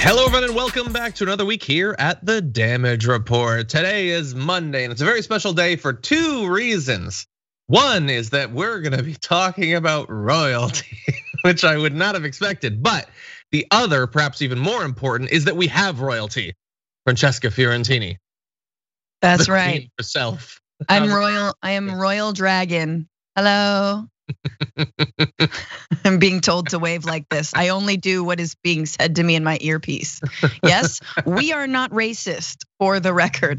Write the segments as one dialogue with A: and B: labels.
A: Hello everyone and welcome back to another week here at the Damage Report. Today is Monday and it's a very special day for two reasons. One is that we're gonna be talking about royalty, which I would not have expected. But the other, perhaps even more important, is that we have royalty. Francesca Fiorentini.
B: That's right.
A: Herself.
B: I'm royal. I am Royal Dragon. Hello. I'm being told to wave like this. I only do what is being said to me in my earpiece. Yes, we are not racist, for the record.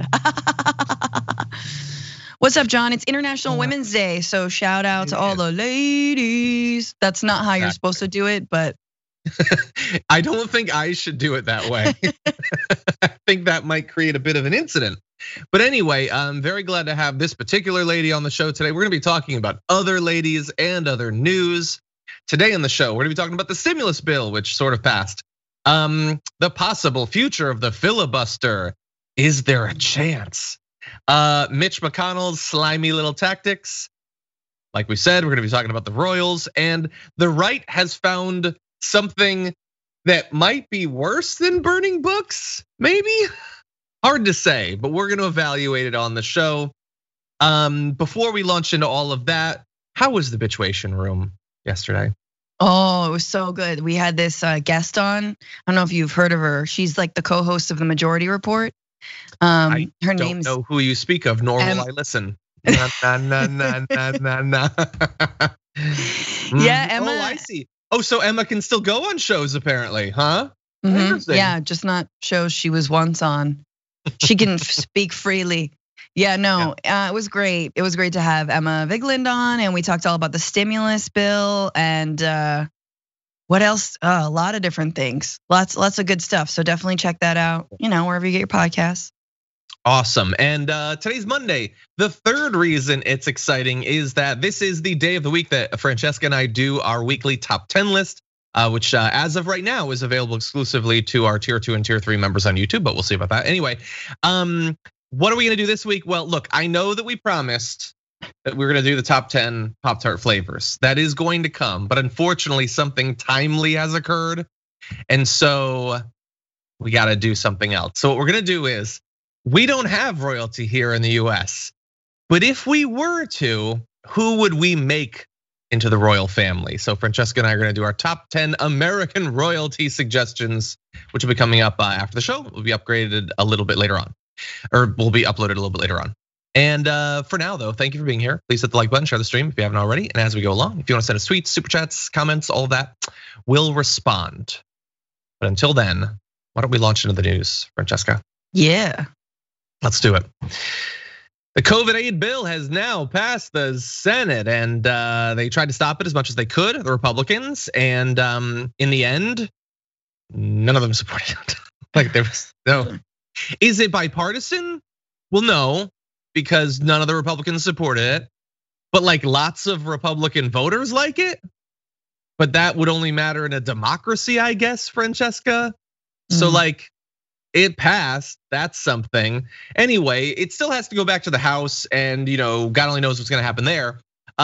B: What's up, John? It's International Women's Day, so shout out to all the ladies. That's not how you're supposed to do it, but
A: I don't think I should do it that way. I think that might create a bit of an incident. But anyway, I'm very glad to have this particular lady on the show today. We're gonna be talking about other ladies and other news. Today on the show, we're gonna be talking about the stimulus bill, which sort of passed. The possible future of the filibuster. Is there a chance? Mitch McConnell's slimy little tactics. Like we said, we're gonna be talking about the Royals, and the right has found something that might be worse than burning books, maybe? Hard to say, but we're gonna evaluate it on the show. Before we launch into all of that, how was the Bitchwation Room yesterday?
B: Oh, it was so good. We had this guest on. I don't know if you've heard of her. She's like the co-host of the Majority Report.
A: I don't know who you speak of, nor will I listen. Yeah,
B: Emma.
A: Oh, I see. Oh, so Emma can still go on shows apparently, huh?
B: Yeah, just not shows she was once on. She can speak freely. Yeah, no, it was great. It was great to have Emma Vigeland on, and we talked all about the stimulus bill and what else? A lot of different things. Lots of good stuff. So definitely check that out. Wherever you get your podcasts.
A: Awesome. And today's Monday. The third reason it's exciting is that this is the day of the week that Francesca and I do our weekly top 10 list. Which as of right now is available exclusively to our tier 2 and tier 3 members on YouTube, but we'll see about that. Anyway, what are we gonna do this week? Well, look, I know that we promised that we were gonna do the top 10 Pop-Tart flavors. That is going to come, but unfortunately something timely has occurred. And so we gotta do something else. So what we're gonna do is, we don't have royalty here in the US, but if we were to, who would we make into the royal family? So Francesca and I are gonna do our top 10 American royalty suggestions, which will be coming up after the show. Will be upgraded a little bit later on, or will be uploaded a little bit later on. And for now though, thank you for being here. Please hit the like button, share the stream if you haven't already. And as we go along, if you wanna send us tweets, super chats, comments, all of that, we'll respond. But until then, why don't we launch into the news, Francesca?
B: Yeah.
A: Let's do it. The COVID aid bill has now passed the Senate, and they tried to stop it as much as they could, the Republicans, and in the end, none of them supported it. Like there was no. Is it bipartisan? Well, no, because none of the Republicans supported it. But like lots of Republican voters like it. But that would only matter in a democracy, I guess, Francesca. So like, it passed, that's something. Anyway, it still has to go back to the House and God only knows what's gonna happen there.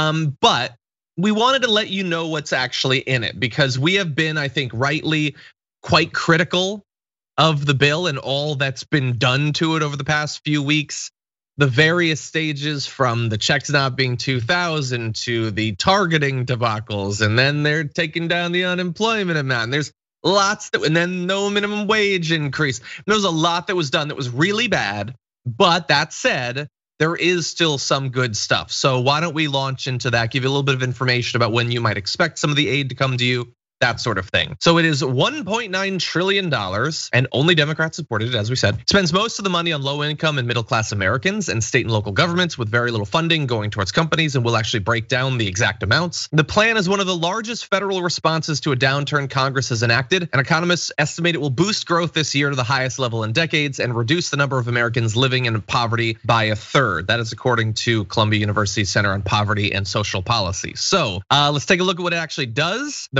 A: But we wanted to let you know what's actually in it because we have been, I think rightly, quite critical of the bill and all that's been done to it over the past few weeks. The various stages from the checks not being 2,000 to the targeting debacles, and then they're taking down the unemployment amount. And there's lots and then no minimum wage increase. There was a lot that was done that was really bad, but that said, there is still some good stuff. So why don't we launch into that, give you a little bit of information about when you might expect some of the aid to come to you, that sort of thing. So it is $1.9 trillion and only Democrats supported it, as we said. Spends most of the money on low income and middle class Americans and state and local governments with very little funding going towards companies, and we'll actually break down the exact amounts. The plan is one of the largest federal responses to a downturn Congress has enacted, and economists estimate it will boost growth this year to the highest level in decades and reduce the number of Americans living in poverty by a third. That is according to Columbia University Center on Poverty and Social Policy. So let's take a look at what it actually does. The breakdown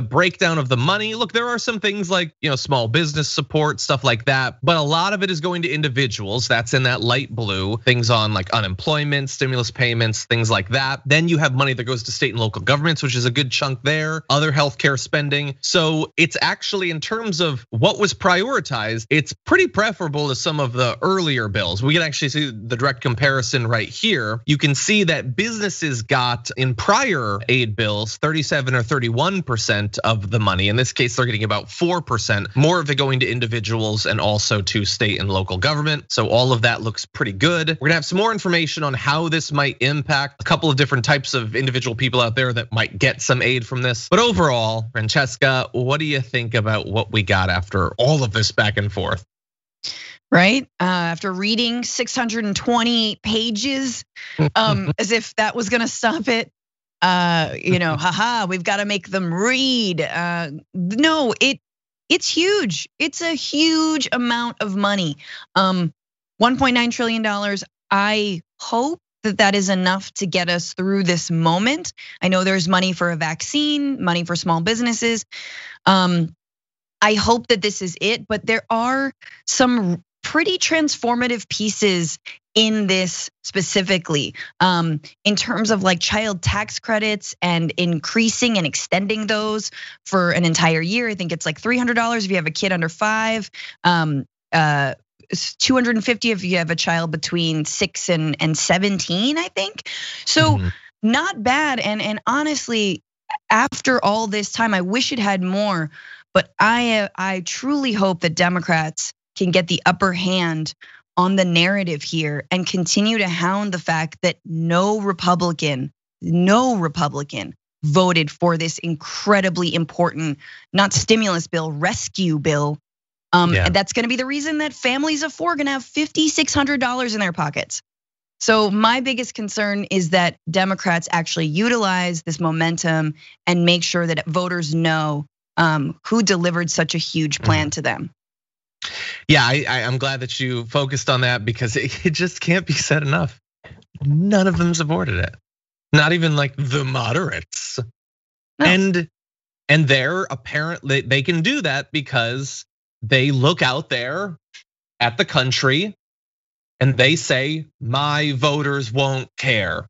A: breakdown of the money, look, there are some things like, small business support, stuff like that, but a lot of it is going to individuals. That's in that light blue, things on like unemployment, stimulus payments, things like that. Then you have money that goes to state and local governments, which is a good chunk there, other healthcare spending. So it's actually, in terms of what was prioritized, it's pretty preferable to some of the earlier bills. We can actually see the direct comparison right here. You can see that businesses got in prior aid bills 37 or 31% of the money. In this case, they're getting about 4%, more of it going to individuals and also to state and local government. So all of that looks pretty good. We're gonna have some more information on how this might impact a couple of different types of individual people out there that might get some aid from this. But overall, Francesca, what do you think about what we got after all of this back and forth?
B: Right, after reading 628 pages, as if that was gonna stop it. Haha, we've got to make them read. No, it's huge. It's a huge amount of money. $1.9 trillion. I hope that is enough to get us through this moment. I know there's money for a vaccine, money for small businesses. I hope that this is it, but there are some pretty transformative pieces in this specifically, in terms of like child tax credits and increasing and extending those for an entire year. I think it's like $300 if you have a kid under 5, $250 if you have a child between 6 and 17, I think. So not bad. And honestly, after all this time, I wish it had more, but I truly hope that Democrats can get the upper hand on the narrative here and continue to hound the fact that no Republican voted for this incredibly important, not stimulus bill, rescue bill. And that's gonna be the reason that families of 4 are gonna have $5,600 in their pockets. So my biggest concern is that Democrats actually utilize this momentum and make sure that voters know who delivered such a huge plan to them.
A: Yeah, I'm glad that you focused on that, because it just can't be said enough. None of them supported it. Not even like the moderates. No. And they're apparently, they can do that because they look out there at the country and they say, my voters won't care.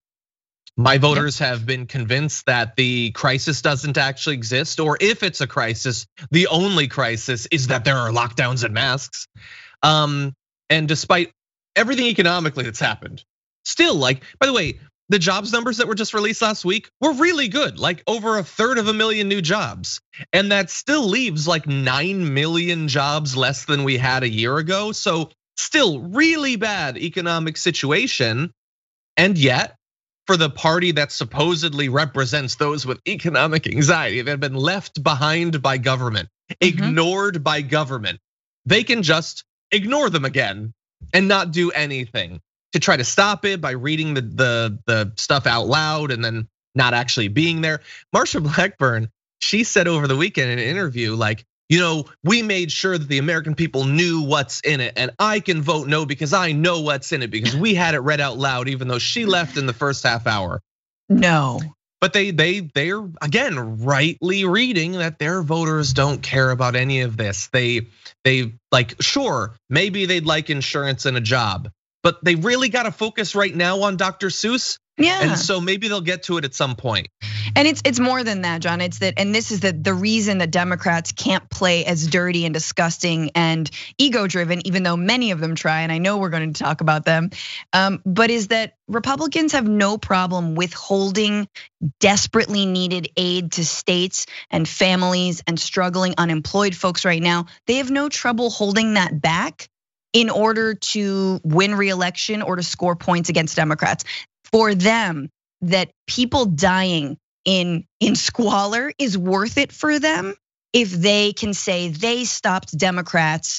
A: My voters have been convinced that the crisis doesn't actually exist, or if it's a crisis, the only crisis is that there are lockdowns and masks. And despite everything economically that's happened, still, like, by the way, the jobs numbers that were just released last week were really good, like over 1/3 of a million new jobs. And that still leaves like 9 million jobs less than we had a year ago. So still really bad economic situation. And yet, for the party that supposedly represents those with economic anxiety that have been left behind by government, ignored by government, they can just ignore them again and not do anything to try to stop it by reading the stuff out loud and then not actually being there. Marsha Blackburn, she said over the weekend in an interview, like, we made sure that the American people knew what's in it, and I can vote no because I know what's in it, because we had it read out loud, even though she left in the first half hour.
B: No.
A: But they're again rightly reading that their voters don't care about any of this. They like, sure, maybe they'd like insurance and a job, but they really got to focus right now on Dr. Seuss.
B: Yeah.
A: And so maybe they'll get to it at some point.
B: And it's more than that, John. It's that, and this is the reason that Democrats can't play as dirty and disgusting and ego-driven, even though many of them try, and I know we're going to talk about them. But is that Republicans have no problem withholding desperately needed aid to states and families and struggling unemployed folks right now. They have no trouble holding that back in order to win re-election or to score points against Democrats. For them, that people dying in squalor is worth it for them if they can say they stopped Democrats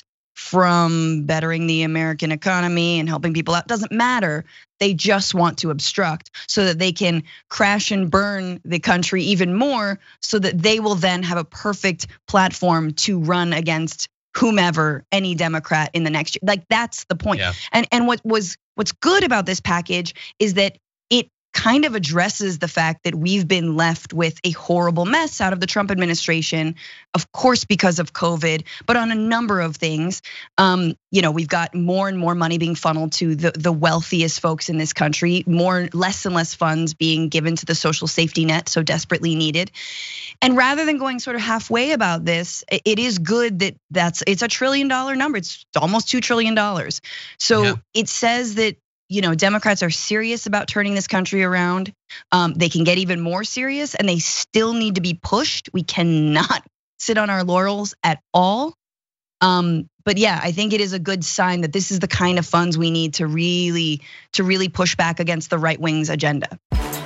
B: from bettering the American economy and helping people out. Doesn't matter. They just want to obstruct so that they can crash and burn the country even more, so that they will then have a perfect platform to run against whomever, any Democrat in the next year. Like, that's the point. Yeah. And what's good about this package is that it kind of addresses the fact that we've been left with a horrible mess out of the Trump administration, of course, because of COVID, but on a number of things. We've got more and more money being funneled to the wealthiest folks in this country, less and less funds being given to the social safety net so desperately needed. And rather than going sort of halfway about this, it is good that it's $1 trillion number. It's almost $2 trillion. So it says that, Democrats are serious about turning this country around. They can get even more serious, and they still need to be pushed. We cannot sit on our laurels at all. But yeah, I think it is a good sign that this is the kind of funds we need to really push back against the right wing's agenda.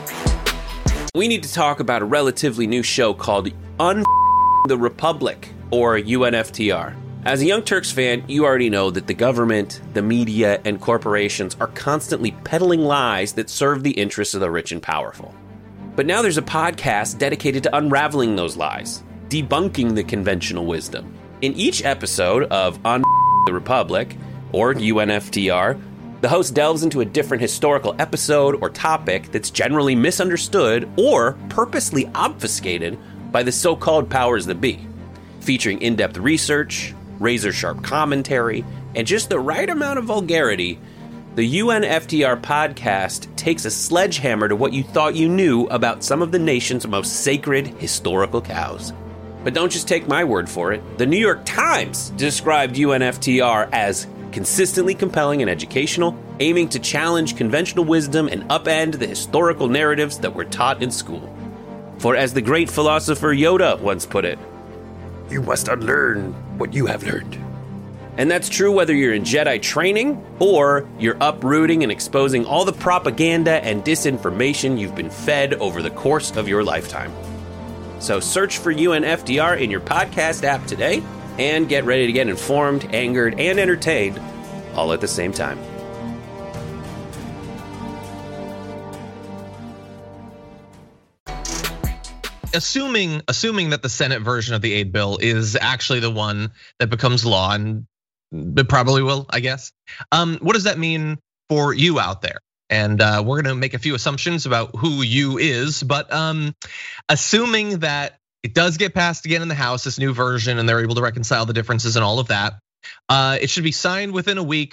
C: We need to talk about a relatively new show called the Republic, or UNFTR. As a Young Turks fan, you already know that the government, the media, and corporations are constantly peddling lies that serve the interests of the rich and powerful. But now there's a podcast dedicated to unraveling those lies, debunking the conventional wisdom. In each episode of the Republic, or UNFTR, the host delves into a different historical episode or topic that's generally misunderstood or purposely obfuscated by the so-called powers that be. Featuring in-depth research, razor-sharp commentary, and just the right amount of vulgarity, the UNFTR podcast takes a sledgehammer to what you thought you knew about some of the nation's most sacred historical cows. But don't just take my word for it. The New York Times described UNFTR as consistently compelling and educational, aiming to challenge conventional wisdom and upend the historical narratives that were taught in school. For as the great philosopher Yoda once put it, "You must unlearn what you have learned." And that's true whether you're in Jedi training or you're uprooting and exposing all the propaganda and disinformation you've been fed over the course of your lifetime. So search for UNFTR in your podcast app today and get ready to get informed, angered, and entertained all at the same time.
A: Assuming that the Senate version of the aid bill is actually the one that becomes law, and it probably will, I guess. What does that mean for you out there? And we're gonna make a few assumptions about who you is, but assuming that it does get passed again in the House, this new version, and they're able to reconcile the differences and all of that, it should be signed within a week.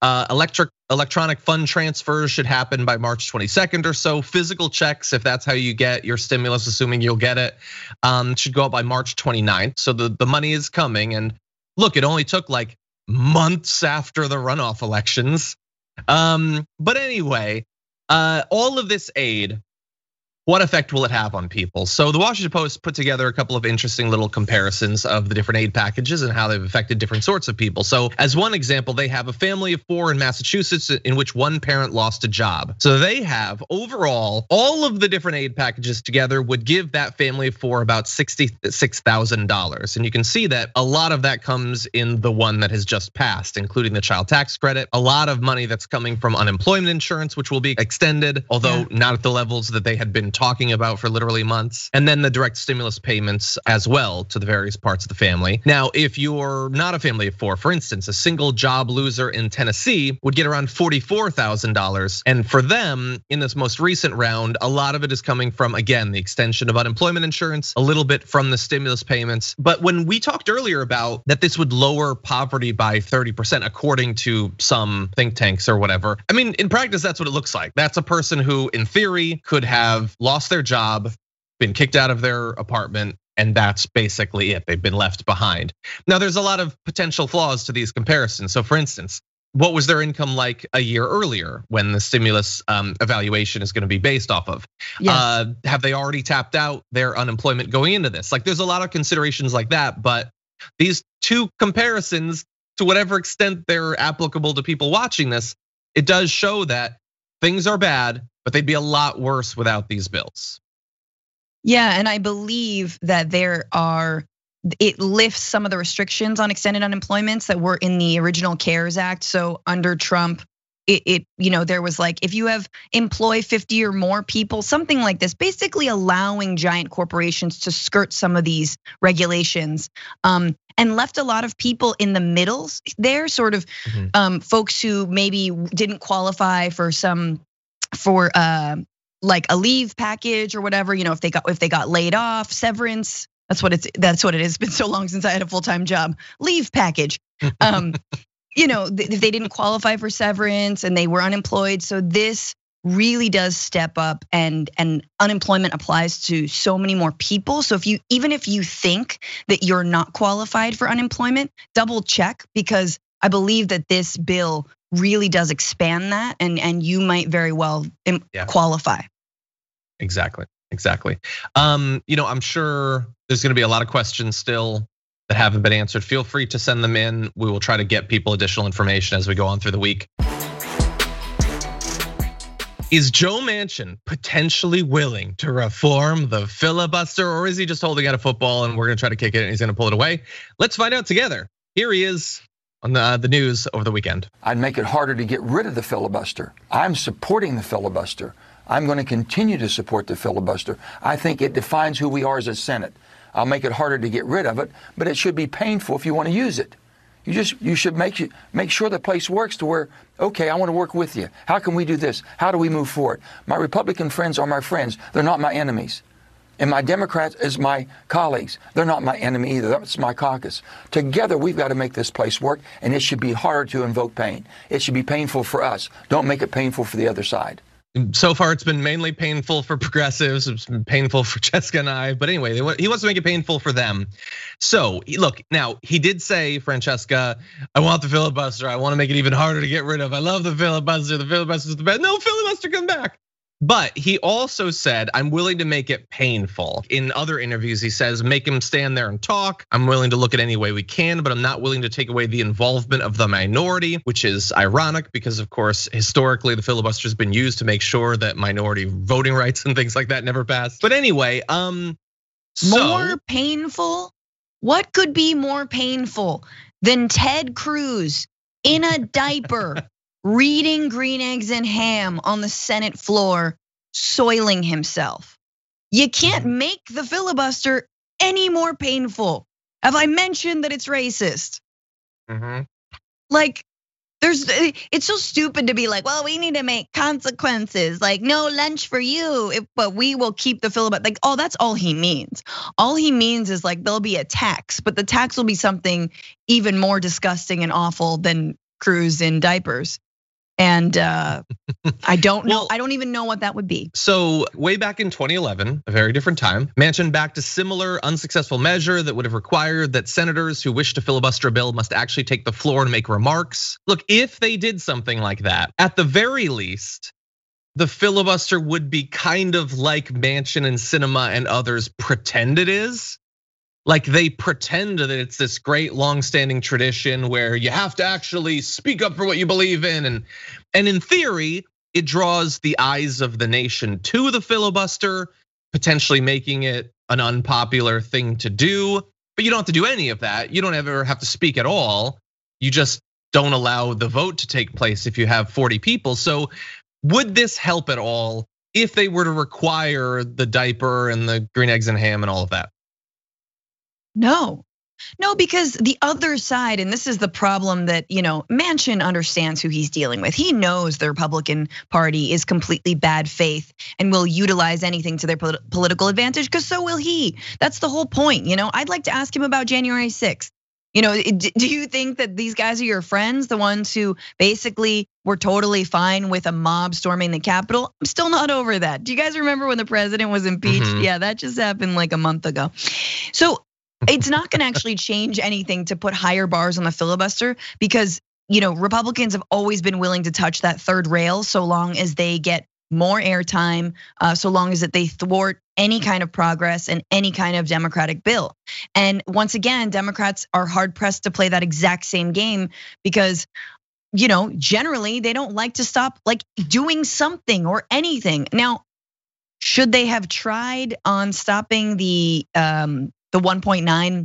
A: Electronic fund transfers should happen by March 22nd or so. Physical checks, if that's how you get your stimulus, assuming you'll get it, should go out by March 29th. So the money is coming. And look, it only took like months after the runoff elections. But anyway, all of this aid, what effect will it have on people? So the Washington Post put together a couple of interesting little comparisons of the different aid packages and how they've affected different sorts of people. So as one example, they have a family of 4 in Massachusetts in which one parent lost a job. So they have overall, all of the different aid packages together would give that family of 4 about $66,000. And you can see that a lot of that comes in the one that has just passed, including the child tax credit, a lot of money that's coming from unemployment insurance, which will be extended, although not at the levels that they had been talking about for literally months, and then the direct stimulus payments as well to the various parts of the family. Now, if you're not a family of 4, for instance, a single job loser in Tennessee would get around $44,000. And for them, in this most recent round, a lot of it is coming from, again, the extension of unemployment insurance, a little bit from the stimulus payments. But when we talked earlier about that this would lower poverty by 30%, according to some think tanks or whatever, I mean, in practice, that's what it looks like. That's a person who, in theory, could have lost their job, been kicked out of their apartment, and that's basically it. They've been left behind. Now, there's a lot of potential flaws to these comparisons. So for instance, what was their income like a year earlier when the stimulus evaluation is gonna be based off of? Yes. Have they already tapped out their unemployment going into this? Like, there's a lot of considerations like that, but these two comparisons, to whatever extent they're applicable to people watching this, it does show that things are bad, but they'd be a lot worse without these bills.
B: Yeah, and I believe that it lifts some of the restrictions on extended unemployments that were in the original CARES Act. So under Trump, there was like, if you employ 50 or more people, something like this, basically allowing giant corporations to skirt some of these regulations, and left a lot of people in the middle there, sort of folks who maybe didn't qualify for like a leave package or whatever, if they got laid off, severance. That's what it is. It's been so long since I had a full-time job. Leave package. If they didn't qualify for severance and they were unemployed. So this really does step up, and unemployment applies to so many more people. So even if you think that you're not qualified for unemployment, double check, because I believe that this bill really does expand that, and you might very well qualify.
A: Exactly. I'm sure there's gonna be a lot of questions still that haven't been answered. Feel free to send them in. We will try to get people additional information as we go on through the week. Is Joe Manchin potentially willing to reform the filibuster, or is he just holding out a football and we're gonna try to kick it and he's gonna pull it away? Let's find out together. Here he is on the news over the weekend.
D: I'd make it harder to get rid of the filibuster. I'm supporting the filibuster. I'm going to continue to support the filibuster. I think it defines who we are as a Senate. I'll make it harder to get rid of it, but it should be painful if you want to use it. You should make sure the place works to where, okay, I want to work with you. How can we do this? How do we move forward? My Republican friends are my friends. They're not my enemies. And my Democrats is my colleagues. They're not my enemy either. That's my caucus. Together, we've got to make this place work, and it should be harder to invoke pain. It should be painful for us. Don't make it painful for the other side.
A: So far, it's been mainly painful for progressives. It's been painful for Jessica and I. But anyway, he wants to make it painful for them. So look, now he did say, Francesca, I want the filibuster. I want to make it even harder to get rid of. I love the filibuster. The filibuster is the best. No filibuster, come back. But he also said, I'm willing to make it painful. In other interviews, he says, make him stand there and talk. I'm willing to look at any way we can, but I'm not willing to take away the involvement of the minority, which is ironic because, of course, historically, the filibuster has been used to make sure that minority voting rights and things like that never pass. But anyway,
B: more painful? What could be more painful than Ted Cruz in a diaper reading Green Eggs and Ham on the Senate floor, soiling himself? You can't make the filibuster any more painful. Have I mentioned that it's racist? Like, it's so stupid to be like, well, we need to make consequences, like no lunch for you, but we will keep the filibuster. Like, oh, that's all he means. All he means is like there'll be a tax, but the tax will be something even more disgusting and awful than Cruz in diapers. And I don't know. I don't even know what that would be.
A: So way back in 2011, a very different time, Manchin backed a similar unsuccessful measure that would have required that senators who wish to filibuster a bill must actually take the floor and make remarks. Look, if they did something like that, at the very least, the filibuster would be kind of like Manchin and Sinema and others pretend it is. Like they pretend that it's this great long-standing tradition where you have to actually speak up for what you believe in. And in theory, it draws the eyes of the nation to the filibuster, potentially making it an unpopular thing to do. But you don't have to do any of that. You don't ever have to speak at all. You just don't allow the vote to take place if you have 40 people. So would this help at all if they were to require the diaper and the Green Eggs and Ham and all of that?
B: No, because the other side, and this is the problem that, Manchin understands who he's dealing with. He knows the Republican Party is completely bad faith and will utilize anything to their political advantage, because so will he. That's the whole point. I'd like to ask him about January 6th. Do you think that these guys are your friends, the ones who basically were totally fine with a mob storming the Capitol? I'm still not over that. Do you guys remember when the president was impeached? Yeah, that just happened like a month ago. So it's not gonna actually change anything to put higher bars on the filibuster, because Republicans have always been willing to touch that third rail so long as they get more airtime, so long as that they thwart any kind of progress and any kind of Democratic bill. And once again, Democrats are hard pressed to play that exact same game because generally they don't like to stop like doing something or anything. Now, should they have tried on stopping the 1.9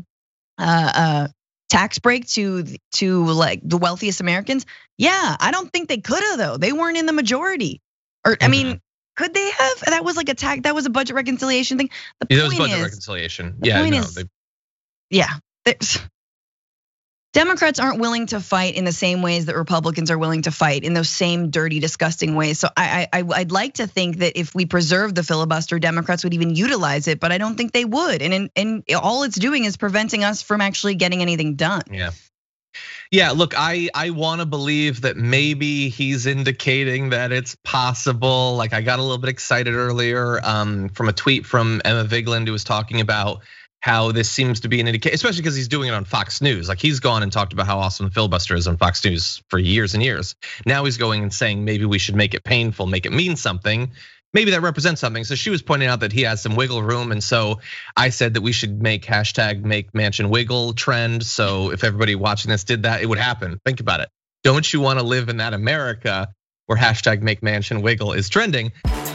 B: tax break to like the wealthiest Americans? Yeah, I don't think they could have though. They weren't in the majority. Or I mean, could they have? That was like a tax. That was a budget reconciliation thing.
A: That was budget reconciliation. Yeah,
B: Democrats Democrats aren't willing to fight in the same ways that Republicans are willing to fight, in those same dirty, disgusting ways. So I'd like to think that if we preserve the filibuster, Democrats would even utilize it, but I don't think they would. And all it's doing is preventing us from actually getting anything done.
A: Yeah, look, I want to believe that maybe he's indicating that it's possible. Like, I got a little bit excited earlier from a tweet from Emma Vigeland, who was talking about how this seems to be an indication, especially because he's doing it on Fox News. Like, he's gone and talked about how awesome the filibuster is on Fox News for years and years. Now he's going and saying maybe we should make it painful, make it mean something. Maybe that represents something. So she was pointing out that he has some wiggle room. And so I said that we should make hashtag make Manchin wiggle trend. So if everybody watching this did that, it would happen. Think about it. Don't you want to live in that America where hashtag make Manchin wiggle is trending?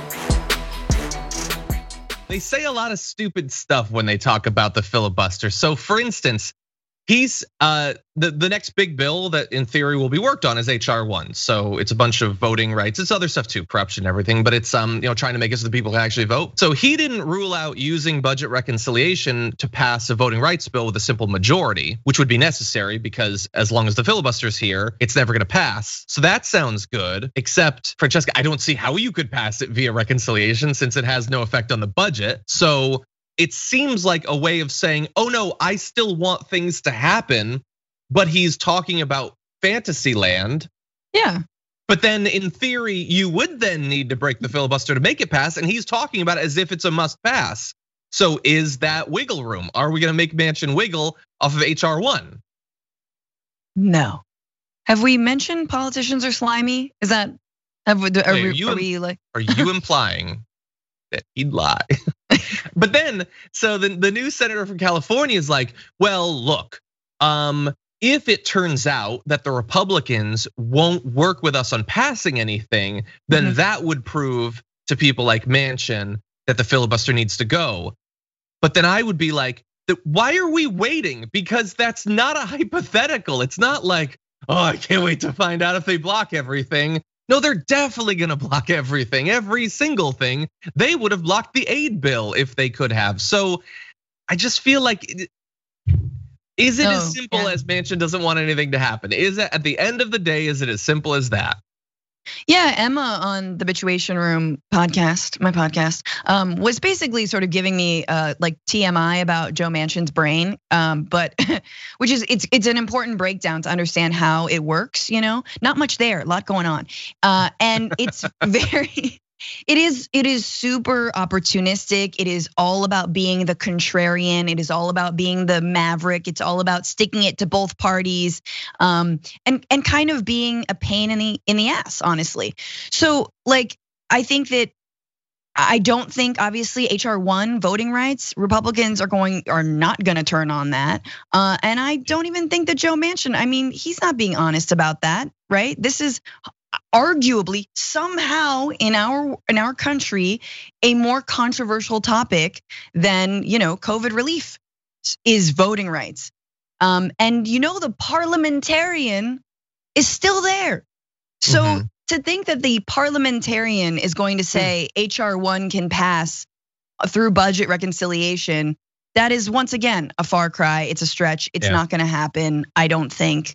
A: They say a lot of stupid stuff when they talk about the filibuster. So for instance, he's the next big bill that in theory will be worked on is HR 1. So it's a bunch of voting rights. It's other stuff too, corruption, everything, but it's trying to make it so the people can actually vote. So he didn't rule out using budget reconciliation to pass a voting rights bill with a simple majority, which would be necessary because as long as the filibuster's here, it's never gonna pass. So that sounds good, except Francesca, I don't see how you could pass it via reconciliation since it has no effect on the budget. So it seems like a way of saying, oh no, I still want things to happen, but he's talking about fantasy land.
B: Yeah.
A: But then in theory, you would then need to break the filibuster to make it pass, and he's talking about it as if it's a must pass. So is that wiggle room? Are we gonna make Manchin wiggle off of HR 1?
B: No. Have we mentioned politicians are slimy? Is that, are
A: you implying that he'd lie? But then, so the new senator from California is like, well, look, if it turns out that the Republicans won't work with us on passing anything, then that would prove to people like Manchin that the filibuster needs to go. But then I would be like, why are we waiting? Because that's not a hypothetical. It's not like, oh, I can't wait to find out if they block everything. No, they're definitely gonna block everything, every single thing. They would have blocked the aid bill if they could have. So I just feel like, is it as simple as Manchin doesn't want anything to happen? Is it at the end of the day, is it as simple as that?
B: Yeah, Emma on the Bituation Room podcast, my podcast, was basically sort of giving me like TMI about Joe Manchin's brain, but which is it's an important breakdown to understand how it works. Not much there, a lot going on, and it's It is super opportunistic. It is all about being the contrarian. It is all about being the maverick. It's all about sticking it to both parties, and kind of being a pain in the ass, honestly. So like, I think that I don't think obviously HR 1 voting rights, Republicans are not gonna turn on that. And I don't even think that Joe Manchin, I mean, he's not being honest about that, right? This is arguably somehow in our country a more controversial topic than COVID relief is voting rights. And the parliamentarian is still there. So to think that the parliamentarian is going to say HR 1 can pass through budget reconciliation, that is once again a far cry. It's a stretch. It's not gonna happen, I don't think.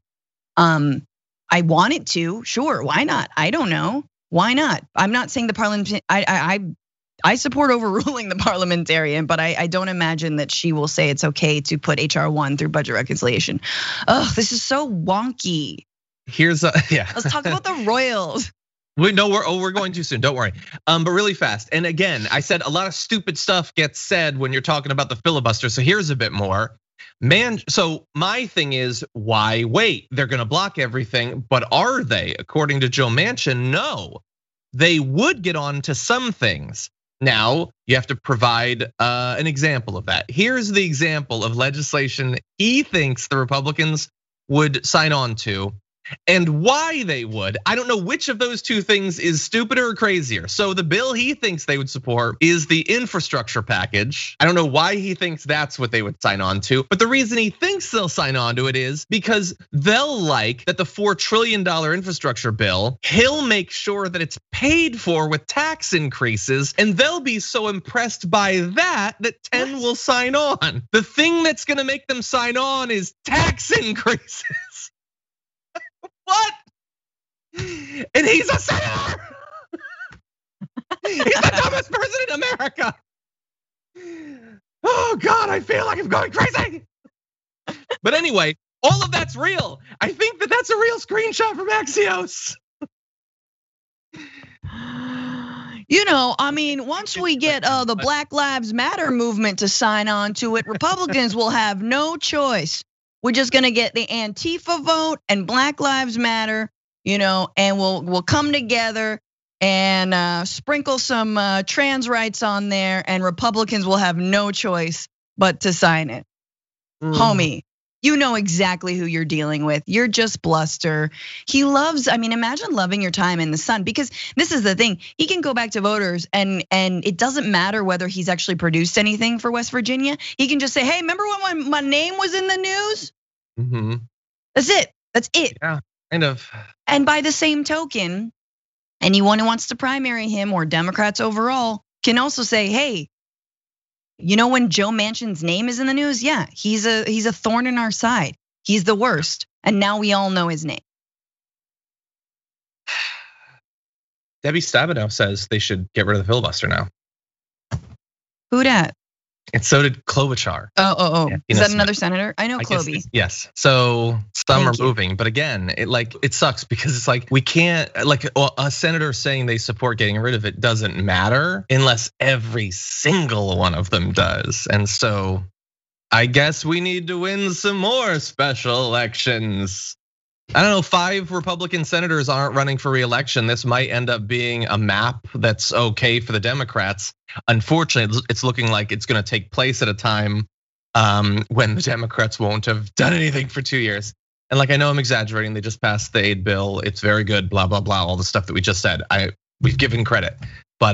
B: I want it to, sure, why not? I don't know, why not? I'm not saying the parliament, I support overruling the parliamentarian, but I don't imagine that she will say it's okay to put HR 1 through budget reconciliation. Oh, this is so wonky.
A: Let's
B: talk about the Royals.
A: We're going too soon, don't worry. But really fast, and again, I said a lot of stupid stuff gets said when you're talking about the filibuster, so here's a bit more. So my thing is, why wait? They're gonna block everything, but are they? According to Joe Manchin, no. They would get on to some things. Now, you have to provide an example of that. Here's the example of legislation he thinks the Republicans would sign on to And why they would, I don't know which of those two things is stupider or crazier. So the bill he thinks they would support is the infrastructure package. I don't know why he thinks that's what they would sign on to, but the reason he thinks they'll sign on to it is because they'll like that the $4 trillion infrastructure bill, he'll make sure that it's paid for with tax increases, and they'll be so impressed by that 10 will sign on. The thing that's gonna make them sign on is tax increases. What? And he's a senator. He's the dumbest person in America. Oh God, I feel like I'm going crazy. But anyway, all of that's real. I think that that's a real screenshot from Axios.
B: You know, I mean, once we get the Black Lives Matter movement to sign on to it, Republicans will have no choice. We're just gonna get the Antifa vote and Black Lives Matter, and we'll come together and sprinkle some trans rights on there, and Republicans will have no choice but to sign it. Homie, you know exactly who you're dealing with. You're just bluster. He loves, imagine loving your time in the sun, because this is the thing. He can go back to voters and it doesn't matter whether he's actually produced anything for West Virginia. He can just say, hey, remember when my name was in the news? That's it. That's it.
A: Yeah, kind of.
B: And by the same token, anyone who wants to primary him or Democrats overall can also say, hey, when Joe Manchin's name is in the news, yeah, he's a thorn in our side. He's the worst. And now we all know his name.
A: Debbie Stabenow says they should get rid of the filibuster now.
B: Who dat?
A: And so did Klobuchar.
B: Oh. Yeah, is that another senator? I know Kloby.
A: Yes. So some are moving, but again, it sucks because it's like we can't, a senator saying they support getting rid of it doesn't matter unless every single one of them does. And so I guess we need to win some more special elections. I don't know, 5 Republican senators aren't running for re-election. This might end up being a map that's okay for the Democrats. Unfortunately, it's looking like it's gonna take place at a time when the Democrats won't have done anything for 2 years. And I know I'm exaggerating, they just passed the aid bill. It's very good, blah, blah, blah, all the stuff that we just said. We've given credit, but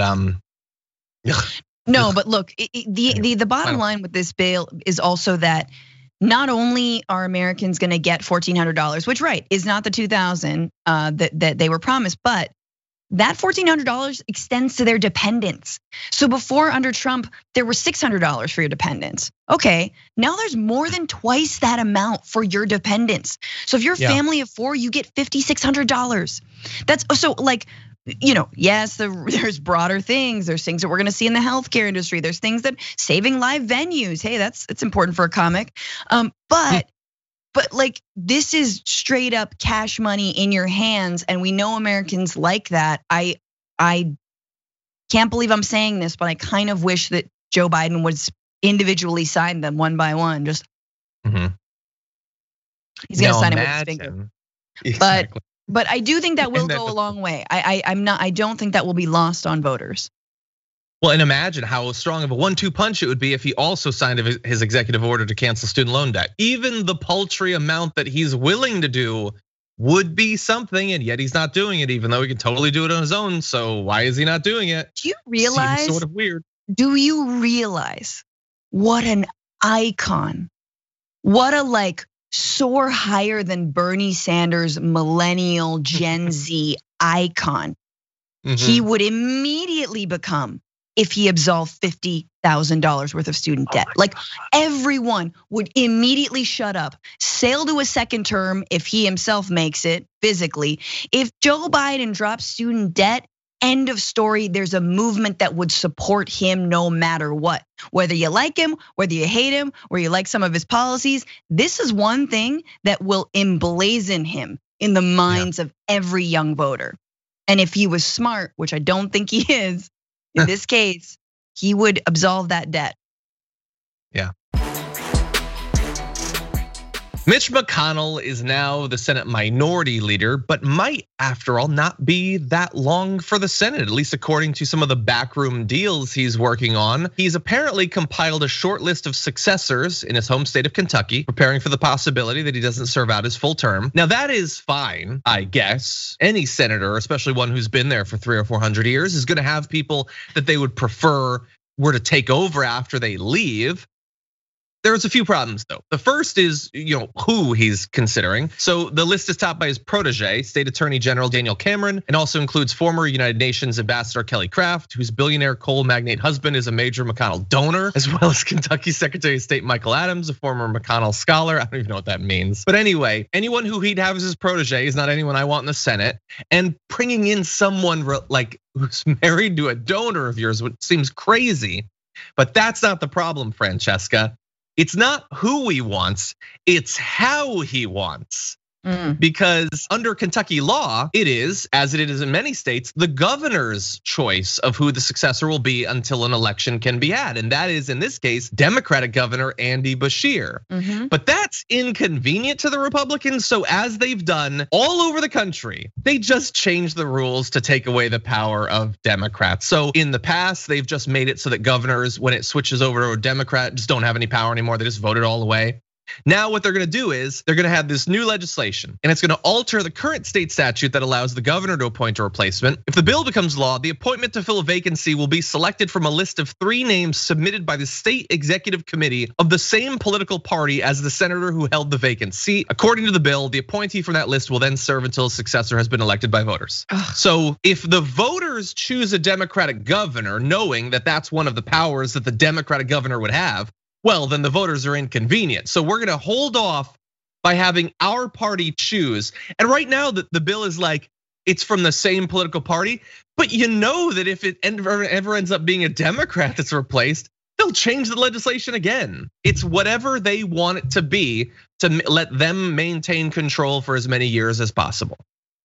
B: no, but look, the bottom line with this bill is also that not only are Americans gonna get $1,400, which is not the $2,000 that they were promised, but that $1,400 extends to their dependents. So before under Trump, there were $600 for your dependents. Okay, now there's more than twice that amount for your dependents. So if you're a family of 4, you get $5,600. That's so yes, there's broader things. There's things that we're gonna see in the healthcare industry. There's things that saving live venues. Hey, it's important for a comic. But this is straight up cash money in your hands, and we know Americans like that. I can't believe I'm saying this, but I kind of wish that Joe Biden would individually sign them one by one. Just he's gonna sign it with his finger. Exactly. But I do think that will go a long way. I don't think that will be lost on voters.
A: Well, and imagine how strong of a 1-2 punch it would be if he also signed his executive order to cancel student loan debt. Even the paltry amount that he's willing to do would be something, and yet he's not doing it, even though he can totally do it on his own. So why is he not doing it?
B: Do you realize?
A: Seems sort of weird.
B: Do you realize what an icon? What a soar higher than Bernie Sanders millennial Gen Z icon he would immediately become if he absolved $50,000 worth of student debt. Everyone would immediately shut up, sail to a second term if he himself makes it physically. If Joe Biden drops student debt, end of story. There's a movement that would support him no matter what. Whether you like him, whether you hate him, or you like some of his policies, this is one thing that will emblazon him in the minds of every young voter. And if he was smart, which I don't think he is, in this case, he would absolve that debt.
A: Yeah. Mitch McConnell is now the Senate minority leader, but might, after all, not be that long for the Senate, at least according to some of the backroom deals he's working on. He's apparently compiled a short list of successors in his home state of Kentucky, preparing for the possibility that he doesn't serve out his full term. Now that is fine, I guess. Any senator, especially one who's been there for 300 or 400 years, is gonna have people that they would prefer were to take over after they leave. There's a few problems though. The first is, who he's considering. So the list is topped by his protege, State Attorney General Daniel Cameron, and also includes former United Nations Ambassador Kelly Craft, whose billionaire coal magnate husband is a major McConnell donor, as well as Kentucky Secretary of State Michael Adams, a former McConnell scholar. I don't even know what that means. But anyway, anyone who he'd have as his protege is not anyone I want in the Senate. And bringing in someone like who's married to a donor of yours, which seems crazy. But that's not the problem, Francesca. It's not who he wants, it's how he wants. Because under Kentucky law, it is, as it is in many states, the governor's choice of who the successor will be until an election can be had. And that is, in this case, Democratic Governor Andy Beshear. But that's inconvenient to the Republicans. So as they've done all over the country, they just changed the rules to take away the power of Democrats. So in the past, they've just made it so that governors, when it switches over to a Democrat, just don't have any power anymore. They just vote it all away. Now what they're gonna do is they're gonna have this new legislation, and it's gonna alter the current state statute that allows the governor to appoint a replacement. If the bill becomes law, the appointment to fill a vacancy will be selected from a list of 3 names submitted by the state executive committee of the same political party as the senator who held the vacant seat. According to the bill, the appointee from that list will then serve until a successor has been elected by voters. So if the voters choose a Democratic governor, knowing that that's one of the powers that the Democratic governor would have, well, then the voters are inconvenient. So we're gonna hold off by having our party choose. And right now the bill is like, it's from the same political party, but you know that if it ever ends up being a Democrat that's replaced, they'll change the legislation again. It's whatever they want it to be to let them maintain control for as many years as possible.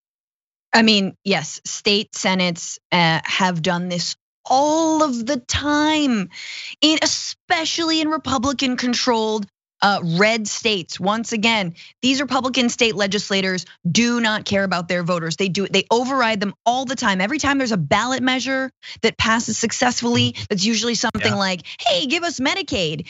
B: I mean, yes, state senates have done this all of the time, especially in Republican-controlled red states. Once again, these Republican state legislators do not care about their voters. They override them all the time. Every time there's a ballot measure that passes successfully, that's usually something like, "Hey, give us Medicaid,"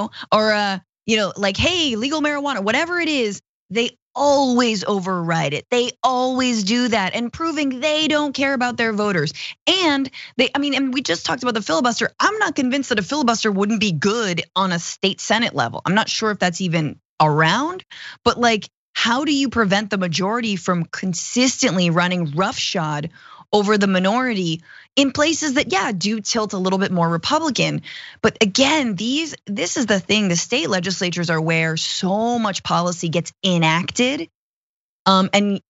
B: or like, "Hey, legal marijuana," whatever it is. They always override it. They always do that, and proving they don't care about their voters. And and we just talked about the filibuster. I'm not convinced that a filibuster wouldn't be good on a state Senate level. I'm not sure if that's even around, but like, how do you prevent the majority from consistently running roughshod over the minority in places that, do tilt a little bit more Republican? But again, this is the thing, the state legislatures are where so much policy gets enacted. And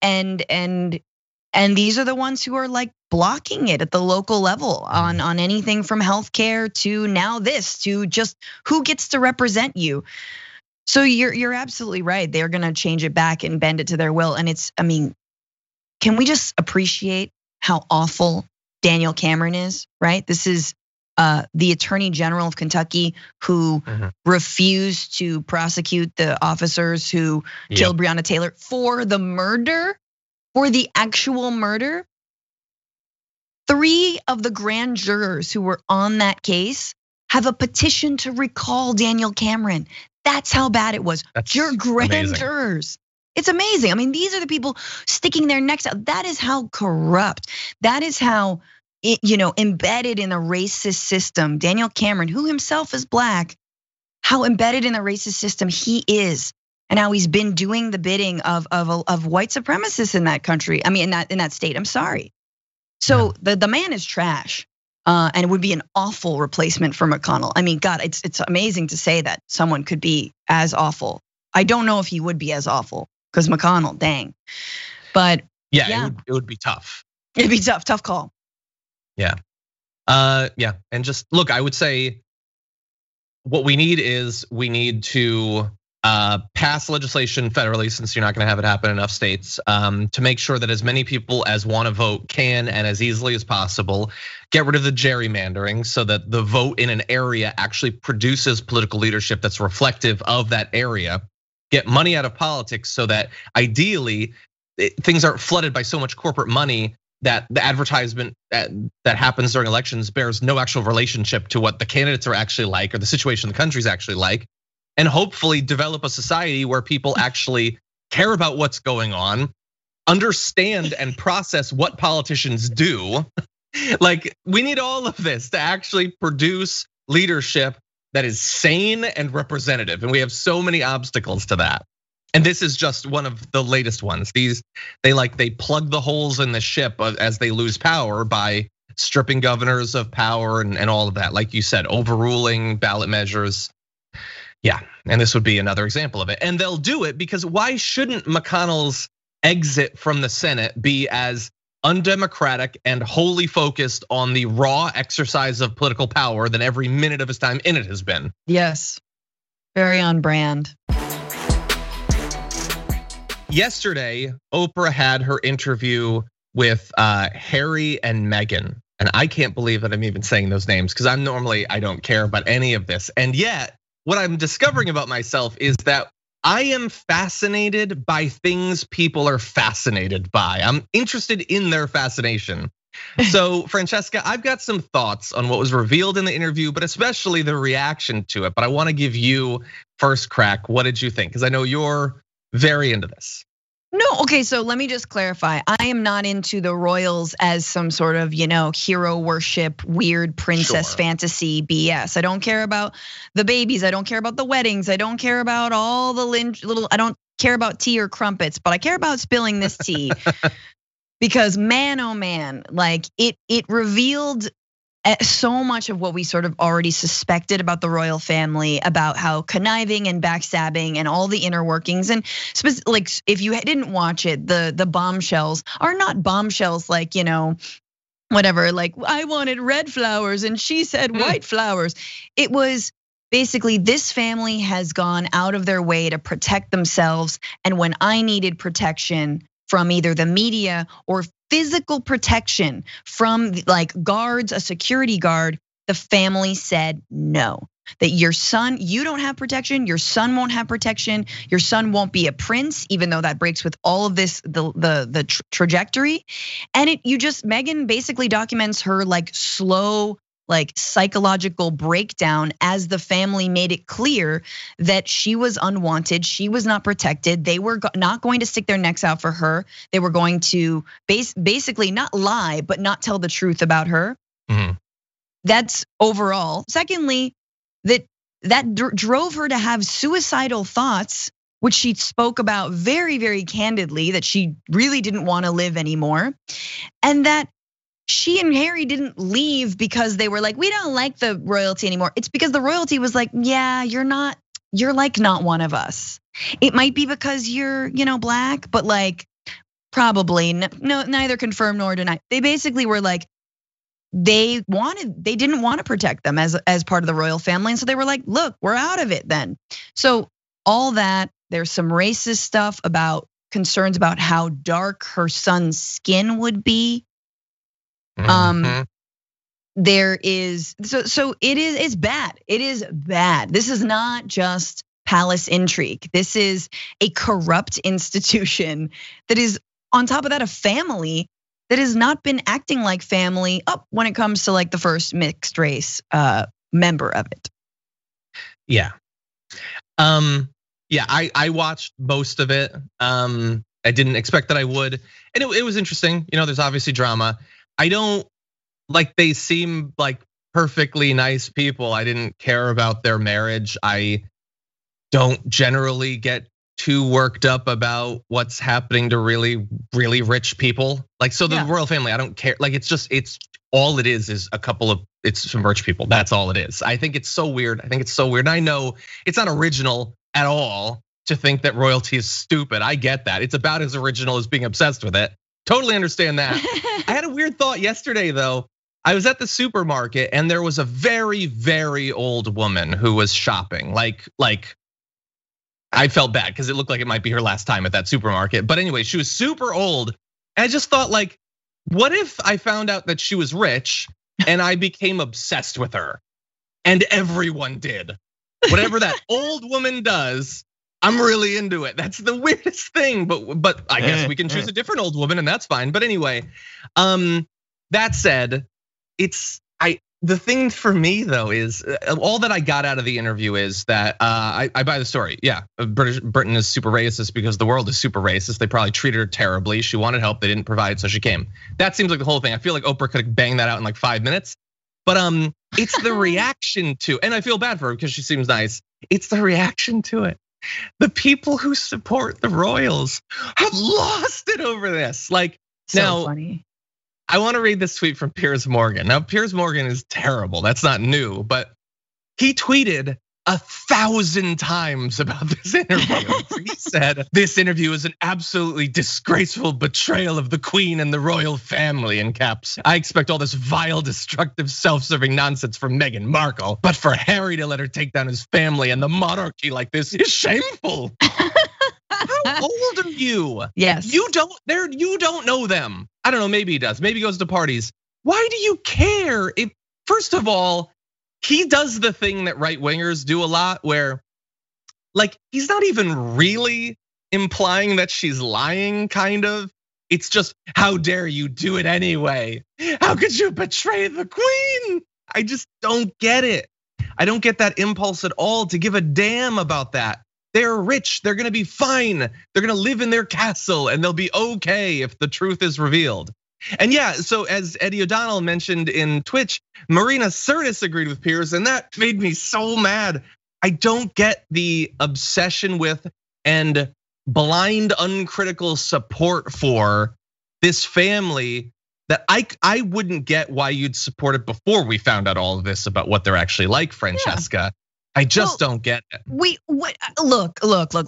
B: these are the ones who are like blocking it at the local level on anything from healthcare to now this, to just who gets to represent you. So you're absolutely right. They're gonna change it back and bend it to their will. And can we just appreciate how awful Daniel Cameron is, right? This is the Attorney General of Kentucky who refused to prosecute the officers who killed Breonna Taylor for the murder, for the actual murder. 3 of the grand jurors who were on that case have a petition to recall Daniel Cameron. That's how bad it was. Your grand jurors. It's amazing. These are the people sticking their necks out. That is how corrupt. That is how, embedded in a racist system. Daniel Cameron, who himself is black, how embedded in the racist system he is, and how he's been doing the bidding of white supremacists in that country. In that state. I'm sorry. So the man is trash, and it would be an awful replacement for McConnell. God, it's amazing to say that someone could be as awful. I don't know if he would be as awful. Because McConnell, dang. But
A: it would be tough.
B: It'd be tough call.
A: Yeah, and just look, I would say what we need to pass legislation federally, since you're not gonna have it happen in enough states, to make sure that as many people as wanna vote can, and as easily as possible, get rid of the gerrymandering so that the vote in an area actually produces political leadership that's reflective of that area. get money out of politics so that ideally things aren't flooded by so much corporate money that the advertisement that happens during elections bears no actual relationship to what the candidates are actually like or the situation the country's actually like, and hopefully develop a society where people actually care about what's going on, understand and process what politicians do. Like, we need all of this to actually produce leadership that is sane and representative, and we have so many obstacles to that. And this is just one of the latest ones. They plug the holes in the ship as they lose power by stripping governors of power and all of that. Like you said, overruling ballot measures. Yeah, and this would be another example of it. And they'll do it because why shouldn't McConnell's exit from the Senate be as undemocratic and wholly focused on the raw exercise of political power than every minute of his time in it has been?
B: Yes, very on brand.
A: Yesterday, Oprah had her interview with Harry and Meghan. And I can't believe that I'm even saying those names because I don't care about any of this. And yet, what I'm discovering about myself is that I am fascinated by things people are fascinated by. I'm interested in their fascination. So, Francesca, I've got some thoughts on what was revealed in the interview, but especially the reaction to it. But I want to give you first crack. What did you think? Because I know you're very into this.
B: No, okay, so let me just clarify. I am not into the royals as some sort of, hero worship, weird princess fantasy BS. I don't care about the babies. I don't care about the weddings. I don't care about all the I don't care about tea or crumpets, but I care about spilling this tea. Because man, oh man, like it revealed so much of what we sort of already suspected about the royal family, about how conniving and backstabbing and all the inner workings. And like, if you didn't watch it, the bombshells are not bombshells like, whatever, like I wanted red flowers and she said white flowers. It was basically this family has gone out of their way to protect themselves. And when I needed protection from either the media or physical protection from like guards, a security guard, the family said no. That your son, you don't have protection, your son won't have protection, your son won't be a prince, even though that breaks with all of this, the trajectory. And Meghan basically documents her like slow, like psychological breakdown as the family made it clear that she was unwanted, she was not protected. They were not going to stick their necks out for her. They were going to basically not lie, but not tell the truth about her. Mm-hmm. That's overall. Secondly, that drove her to have suicidal thoughts, which she spoke about very, very candidly, that she really didn't want to live anymore. And that she and Harry didn't leave because they were like, we don't like the royalty anymore. It's because the royalty was like, yeah, you're like not one of us. It might be because you're, black, but like probably no, neither confirmed nor denied. They basically were like, they didn't want to protect them as part of the royal family. And so they were like, look, we're out of it then. So all that, there's some racist stuff about concerns about how dark her son's skin would be. There is so it's bad. It is bad. This is not just palace intrigue. This is a corrupt institution that is on top of that a family that has not been acting like family up when it comes to like the first mixed race member of it.
A: Yeah. Yeah, I watched most of it. I didn't expect that I would. And it was interesting. There's obviously drama. I don't like, they seem like perfectly nice people. I didn't care about their marriage. I don't generally get too worked up about what's happening to really, really rich people. Like, so the royal family, I don't care. Like, it's all it is it's some rich people. That's all it is. I think it's so weird. And I know it's not original at all to think that royalty is stupid. I get that. It's about as original as being obsessed with it. Totally understand that. I had a weird thought yesterday though. I was at the supermarket and there was a very, very old woman who was shopping. Like I felt bad because it looked like it might be her last time at that supermarket. But anyway, she was super old. And I just thought like, what if I found out that she was rich and I became obsessed with her? And everyone did. Whatever that old woman does, I'm really into it. That's the weirdest thing, but I guess we can choose a different old woman and that's fine. But anyway, that said, the thing for me though is all that I got out of the interview is that I buy the story. Yeah, Britain is super racist because the world is super racist. They probably treated her terribly. She wanted help, they didn't provide, so she came. That seems like the whole thing. I feel like Oprah could have banged that out in like 5 minutes. But it's the reaction to, and I feel bad for her because she seems nice. It's the reaction to it. The people who support the royals have lost it over this. Like,
B: So
A: now,
B: funny.
A: I want to read this tweet from Piers Morgan. Now, Piers Morgan is terrible. That's not new, but he tweeted 1,000 times about this interview. He said, "This interview is an absolutely disgraceful betrayal of the Queen and the royal family," in caps. "I expect all this vile, destructive, self-serving nonsense from Meghan Markle, but for Harry to let her take down his family and the monarchy like this is shameful." How old are you?
B: Yes.
A: You don't know them. I don't know, maybe he does. Maybe he goes to parties. Why do you care? If, first of all, he does the thing that right-wingers do a lot where, like, he's not even really implying that she's lying, kind of. It's just, how dare you do it anyway? How could you betray the Queen? I just don't get it. I don't get that impulse at all to give a damn about that. They're rich, they're gonna be fine. They're gonna live in their castle and they'll be okay if the truth is revealed. And yeah, so as Eddie O'Donnell mentioned in Twitch, Marina Sirtis agreed with Piers, and that made me so mad. I don't get the obsession with and blind, uncritical support for this family that I wouldn't get why you'd support it before we found out all of this about what they're actually like, Francesca. I just don't get it.
B: Look.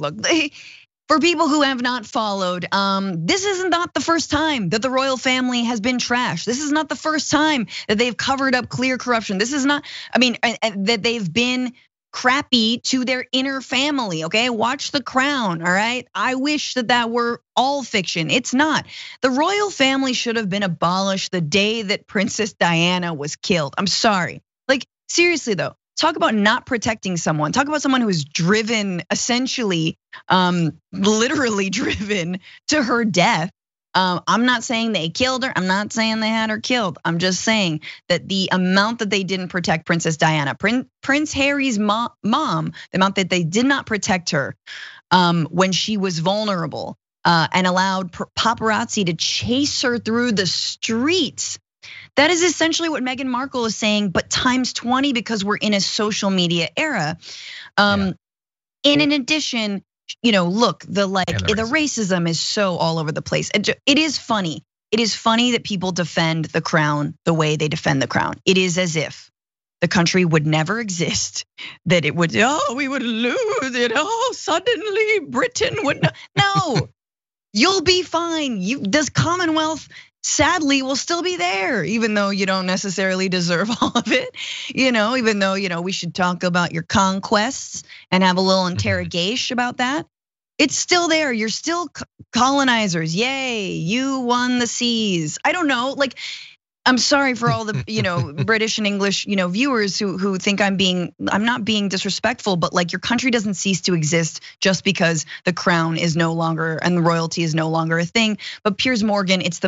B: For people who have not followed, this is not the first time that the royal family has been trashed. This is not the first time that they've covered up clear corruption. This is not, that they've been crappy to their inner family, okay? Watch The Crown, all right? I wish that were all fiction. It's not. The royal family should have been abolished the day that Princess Diana was killed. I'm sorry. Like, seriously though. Talk about not protecting someone. Talk about someone who is driven, essentially, literally driven to her death. I'm not saying they killed her. I'm not saying they had her killed. I'm just saying that the amount that they didn't protect Princess Diana, Prince Harry's mom, the amount that they did not protect her when she was vulnerable, and allowed paparazzi to chase her through the streets. That is essentially what Meghan Markle is saying, but times 20 because we're in a social media era. And in addition, look, the racism is so all over the place. It is funny. It is funny that people defend the crown the way they defend the crown. It is as if the country would never exist, that it would, we would lose it. Suddenly Britain would not. No, you'll be fine. This Commonwealth, sadly, will still be there, even though you don't necessarily deserve all of it. Even though, we should talk about your conquests and have a little interrogation about that. It's still there. You're still colonizers. Yay, you won the seas. I don't know, like, I'm sorry for all the, British and English, viewers who think I'm not being disrespectful, but like, your country doesn't cease to exist just because the crown is no longer and the royalty is no longer a thing. But Piers Morgan, it's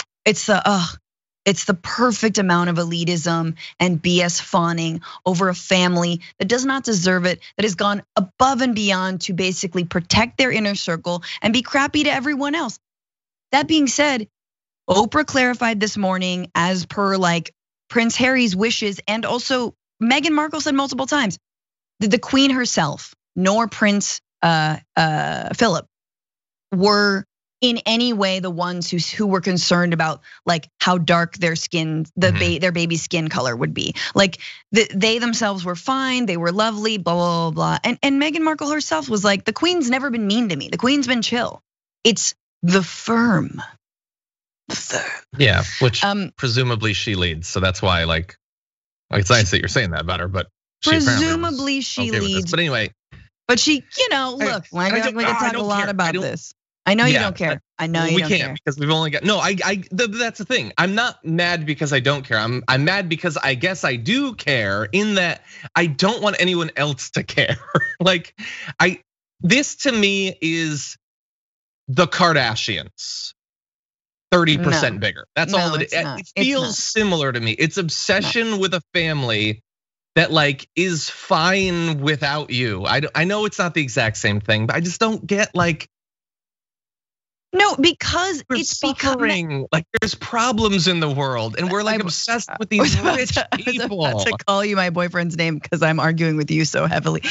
B: the perfect amount of elitism and BS fawning over a family that does not deserve it, that has gone above and beyond to basically protect their inner circle and be crappy to everyone else. That being said, Oprah clarified this morning, as per like Prince Harry's wishes, and also Meghan Markle said multiple times that the Queen herself nor Prince Philip were in any way the ones who were concerned about like how dark their skin, their baby's skin color would be. Like they themselves were fine, they were lovely, blah blah blah. And Meghan Markle herself was like, the Queen's never been mean to me. The Queen's been chill. It's the firm.
A: Yeah, which presumably she leads, so that's why like it's nice that you're saying that about her, but
B: presumably she leads.
A: But anyway,
B: but she, look, we can talk a lot about this. I know you don't care. I know you don't care. We can't
A: because we've only got that's the thing. I'm not mad because I don't care. I'm mad because I guess I do care in that I don't want anyone else to care. Like this to me is the Kardashians. 30% bigger. That's all it is. It feels similar to me. It's obsession with a family that like is fine without you. I know it's not the exact same thing, but I just don't get like.
B: No, because
A: it's suffering. Like there's problems in the world, and we're like obsessed with these rich people.
B: I was about to call you my boyfriend's name because I'm arguing with you so heavily.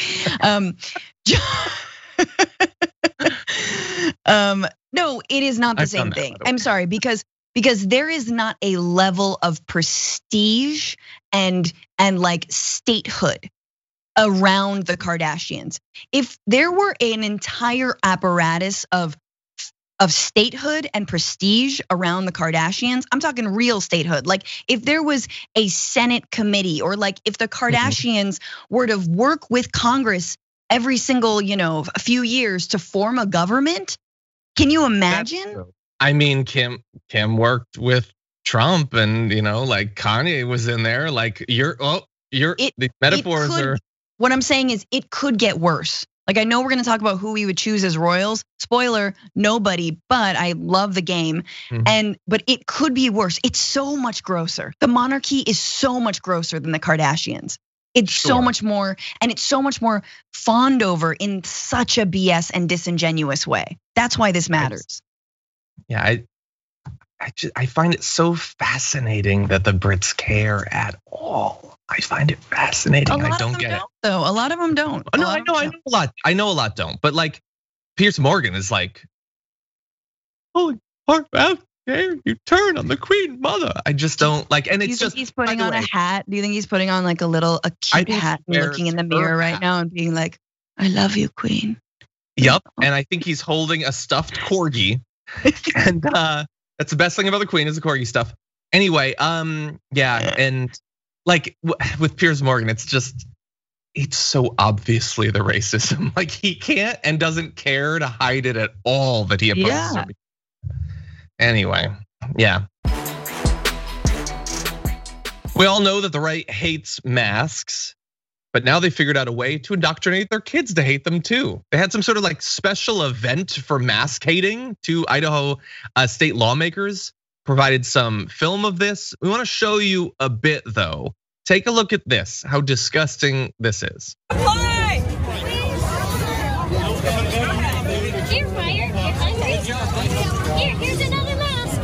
B: No, it is not the same thing. I'm sorry, because there is not a level of prestige and like statehood around the Kardashians. If there were an entire apparatus of statehood and prestige around the Kardashians, I'm talking real statehood. Like if there was a Senate committee, or like if the Kardashians were to work with Congress every single, a few years to form a government. Can you imagine?
A: I mean, Kim worked with Trump, and like Kanye was in there. Like the metaphors are.
B: What I'm saying is, it could get worse. Like I know we're gonna talk about who we would choose as royals. Spoiler, nobody. But I love the game, but it could be worse. It's so much grosser. The monarchy is so much grosser than the Kardashians. It's so much more, and it's so much more fawned over in such a BS and disingenuous way. That's why this matters.
A: Yeah, I find it so fascinating that the Brits care at all. I find it fascinating. I don't get it.
B: Though a lot of them don't.
A: No, I know a lot. I know a lot don't. But like Piers Morgan is like, holy fuck, how dare you turn on the Queen Mother? I just don't like, and it's just.
B: He's putting on a hat. Do you think he's putting on like a cute hat and looking in the mirror right now and being like, "I love you, Queen"?
A: Yep, and I think he's holding a stuffed corgi, and that's the best thing about the Queen is the corgi stuff. Anyway, yeah, and like with Piers Morgan, it's so obviously the racism. Like he can't and doesn't care to hide it at all that he opposes her. Anyway, yeah. We all know that the right hates masks, but now they figured out a way to indoctrinate their kids to hate them too. They had some sort of like special event for mask hating. Two Idaho state lawmakers provided some film of this. We want to show you a bit though. Take a look at this, how disgusting this is.
E: Apply! You're fired. You're hungry. Here's another mask.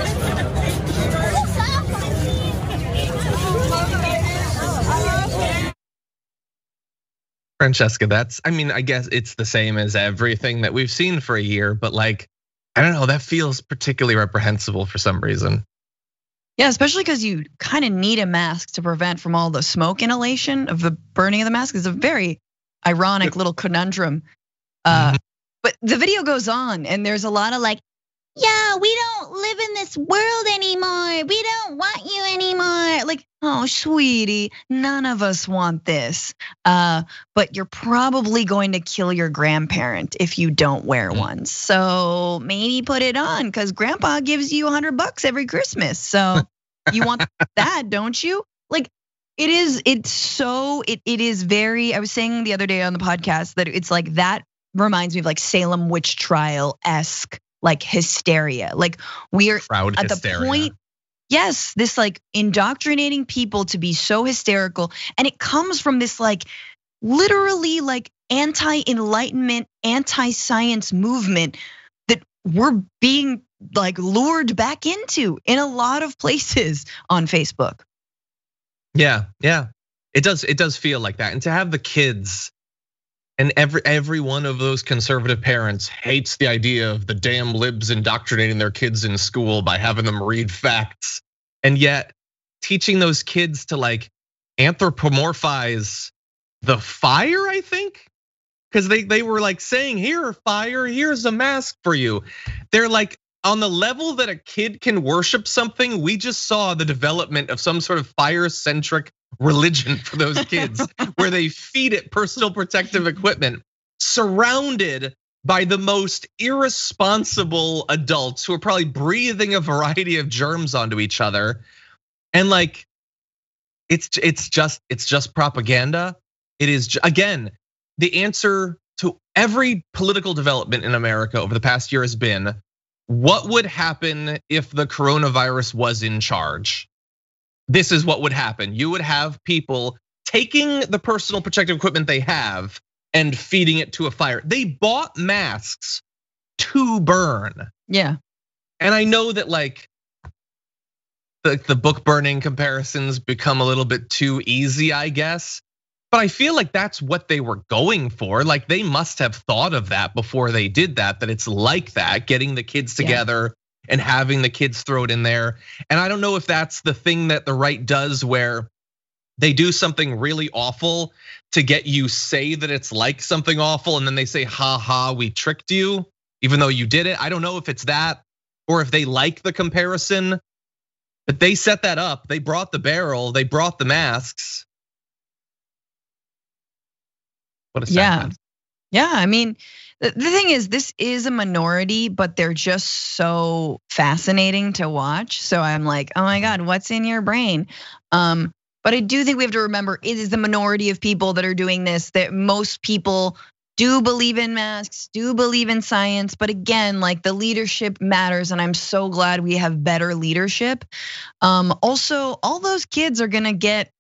A: Francesca, I guess it's the same as everything that we've seen for a year, but like, I don't know, that feels particularly reprehensible for some reason.
B: Yeah, especially because you kind of need a mask to prevent from all the smoke inhalation of the burning of the mask. It's a very ironic little conundrum. But the video goes on, and there's a lot of like, yeah, we don't live in this world anymore. We don't want you anymore. Like, oh, sweetie, none of us want this. But you're probably going to kill your grandparent if you don't wear one. So maybe put it on, because grandpa gives you $100 every Christmas. So you want that, don't you? Like, it is very, I was saying the other day on the podcast that it's like, that reminds me of like Salem witch trial-esque like hysteria. Like we are at the point, yes, this like indoctrinating people to be so hysterical. And it comes from this like literally like anti-enlightenment, anti-science movement that we're being like lured back into in a lot of places on Facebook.
A: Yeah, it does feel like that. And to have the kids, and every one of those conservative parents hates the idea of the damn libs indoctrinating their kids in school by having them read facts. And yet teaching those kids to like anthropomorphize the fire, I think. Because they were like saying, here, fire, here's a mask for you. They're like, on the level that a kid can worship something, we just saw the development of some sort of fire-centric religion for those kids, where they feed it personal protective equipment, surrounded by the most irresponsible adults who are probably breathing a variety of germs onto each other. And like, it's just propaganda. It is, again, the answer to every political development in America over the past year has been, what would happen if the coronavirus was in charge? This is what would happen. You would have people taking the personal protective equipment they have and feeding it to a fire. They bought masks to burn.
B: Yeah.
A: And I know that like the book burning comparisons become a little bit too easy, I guess. But I feel like that's what they were going for. Like they must have thought of that before they did that it's like that, getting the kids together and having the kids throw it in there. And I don't know if that's the thing that the right does where they do something really awful to get you say that it's like something awful. And then they say, ha ha, we tricked you, even though you did it. I don't know if it's that or if they like the comparison, but they set that up. They brought the barrel, they brought the masks. What a sad
B: Yeah, I mean, the thing is, this is a minority, but they're just so fascinating to watch. So I'm like, oh my God, what's in your brain? But I do think we have to remember it is the minority of people that are doing this, that most people do believe in masks, do believe in science. But again, like the leadership matters. And I'm so glad we have better leadership. Also, all those kids are gonna get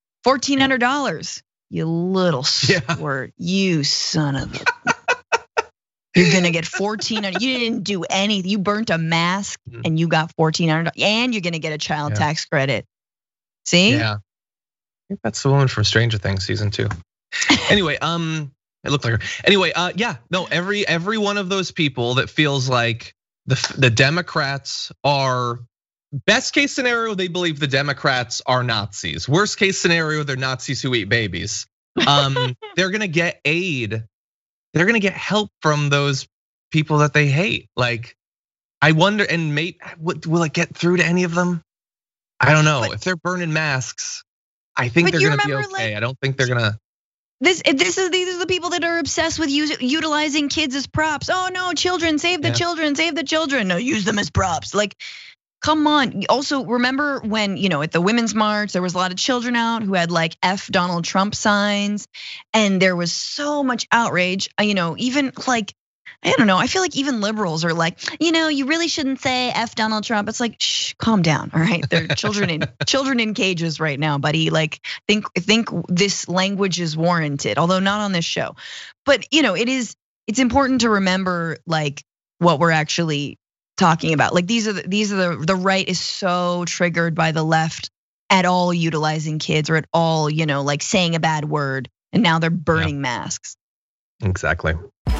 B: $1,400. You little squirt, you son of a. You're gonna get $1,400. You didn't do anything. You burnt a mask and you got $1,400, and you're gonna get a child tax credit. See?
A: Yeah. I think that's the woman from Stranger Things season 2. Anyway, it looked like her. Anyway, every one of those people that feels like the Democrats are, best case scenario, they believe the Democrats are Nazis. Worst case scenario, they're Nazis who eat babies. They're gonna get aid. They're gonna get help from those people that they hate. Like, I wonder, and will it get through to any of them? I don't know. If they're burning masks, I think they're gonna be okay. I don't think they're gonna.
B: These are the people that are obsessed with utilizing kids as props. Oh no, children, save the children, save the children. No, use them as props. Like, come on. Also, remember when, at the Women's March, there was a lot of children out who had like F Donald Trump signs, and there was so much outrage. Even like, I don't know, I feel like even liberals are like, you really shouldn't say F Donald Trump. It's like, shh, calm down, all right? They're children in cages right now, buddy. Like, think this language is warranted, although not on this show. But it's important to remember like what we're actually talking about. Like the right is so triggered by the left at all utilizing kids or at all, like saying a bad word, and now they're burning masks.
A: Exactly.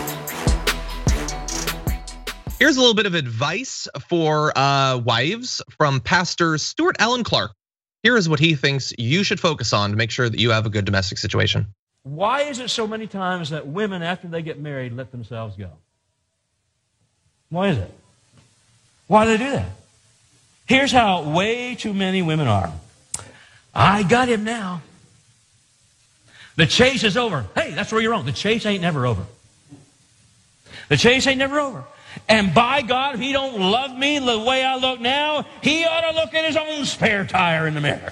A: Here's a little bit of advice for wives from Pastor Stuart Allen Clark. Here is what he thinks you should focus on to make sure that you have a good domestic situation.
F: Why is it so many times that women, after they get married, let themselves go? Why is it? Why do they do that? Here's how way too many women are. I got him now. The chase is over. Hey, that's where you're wrong. The chase ain't never over. The chase ain't never over. And by God, if he don't love me the way I look now, he ought to look at his own spare tire in the mirror.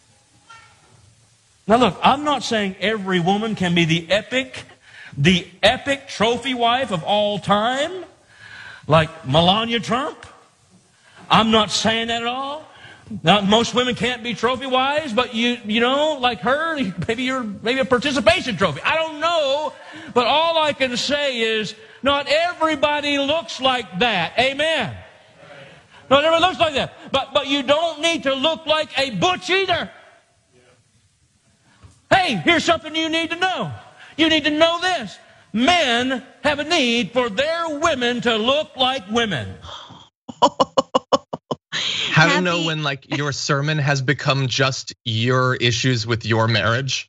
F: Now look, I'm not saying every woman can be the epic trophy wife of all time, like Melania Trump. I'm not saying that at all. Now, most women can't be trophy wives, but you know, like her, maybe a participation trophy. I don't know, but all I can say is not everybody looks like that. Amen. Not everybody looks like that. But you don't need to look like a butch either. Hey, here's something you need to know. You need to know this. Men have a need for their women to look like women.
A: How to know when like your sermon has become just your issues with your marriage?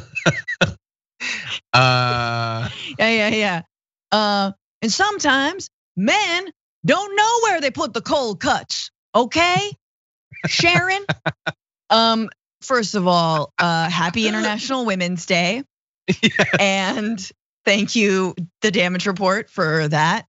B: Yeah. And sometimes men don't know where they put the cold cuts. Okay, Sharon. First of all, happy International Women's Day, and thank you, The Damage Report, for that.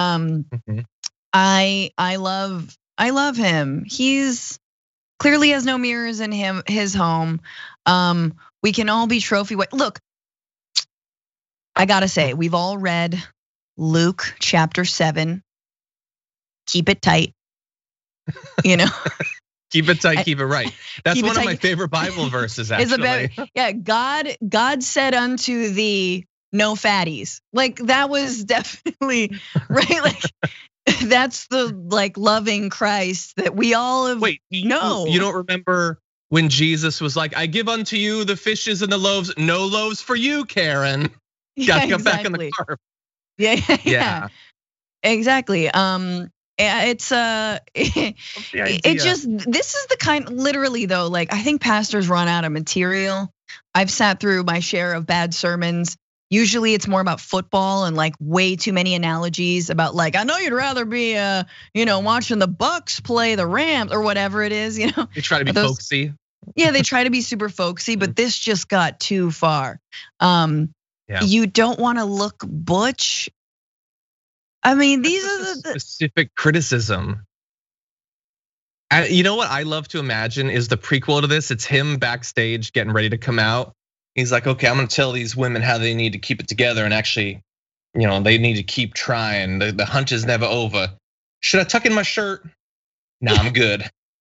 B: I love him. He's clearly has no mirrors in his home. We can all be trophy wife. Look, I gotta say, we've all read Luke chapter 7. Keep it tight. You know?
A: Keep it tight, keep it right. That's
B: Keep it
A: one of
B: tight.
A: my favorite Bible verses,
B: It's
A: actually.
B: about, yeah, God said unto thee, no fatties. Like that was definitely right. Like that's the like loving Christ that we all have.
A: Wait,
B: no,
A: you don't remember when Jesus was like, I give unto you the fishes and the loaves, no loaves for you, Karen. Gotta come back in the car.
B: Yeah, exactly. It's it just, this is the kind, literally though, like I think pastors run out of material. I've sat through my share of bad sermons. Usually it's more about football and like way too many analogies about like, I know you'd rather be watching the Bucks play the Rams or whatever it is, you know.
A: They try to be folksy.
B: Yeah, they try to be super folksy, but this just got too far. You don't want to look butch. I mean, these are the
A: specific criticism. You know what I love to imagine is the prequel to this. It's him backstage getting ready to come out. He's like, okay, I'm gonna tell these women how they need to keep it together and actually, they need to keep trying. The hunt is never over. Should I tuck in my shirt? Nah, I'm good.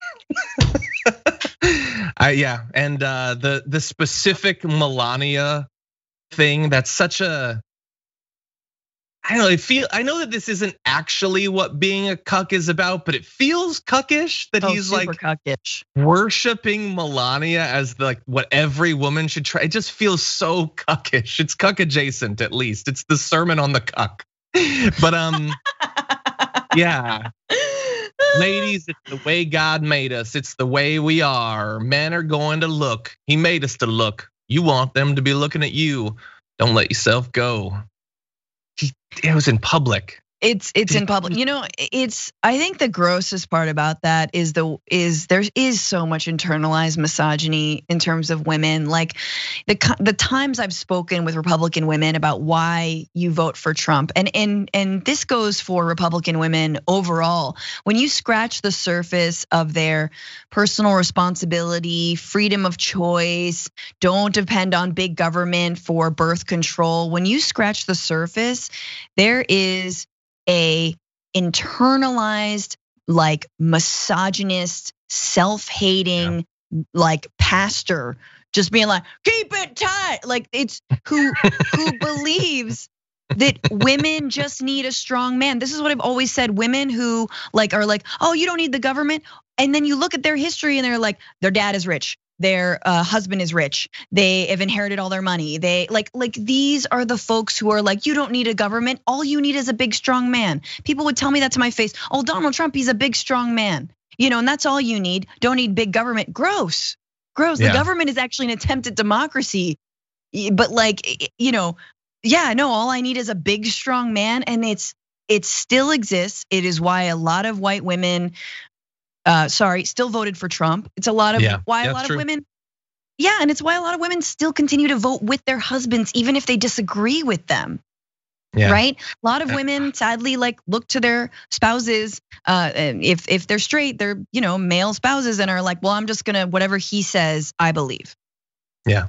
A: And the specific Melania thing, that's such a, I don't know, I know that this isn't actually what being a cuck is about, but it feels cuckish that he's like
B: cuckish.
A: Worshiping Melania as like what every woman should try. It just feels so cuckish. It's cuck adjacent, at least. It's the sermon on the cuck. But yeah. Ladies, it's the way God made us. It's the way we are. Men are going to look. He made us to look. You want them to be looking at you. Don't let yourself go. It was in public.
B: It's in public. I think the grossest part about that is there is so much internalized misogyny in terms of women. Like the times I've spoken with Republican women about why you vote for Trump, and this goes for Republican women overall. When you scratch the surface of their personal responsibility, freedom of choice, don't depend on big government for birth control. When you scratch the surface, there is a internalized, like misogynist, self-hating, like pastor just being like, keep it tight. Like it's who believes that women just need a strong man. This is what I've always said. Women who are like, oh, you don't need the government. And then you look at their history and they're like, their dad is rich. Their husband is rich. They have inherited all their money. They like these are the folks who are like, you don't need a government. All you need is a big, strong man. People would tell me that to my face. Oh, Donald Trump, he's a big, strong man. And that's all you need. Don't need big government. Gross. Yeah. The government is actually an attempt at democracy. But all I need is a big, strong man. And it still exists. It is why a lot of white women still voted for Trump. It's a lot of why a lot of women. Yeah, and it's why a lot of women still continue to vote with their husbands, even if they disagree with them. Yeah. Right? A lot of women sadly look to their spouses, if they're straight, they're male spouses, and are like, well, I'm just gonna whatever he says, I believe.
A: Yeah,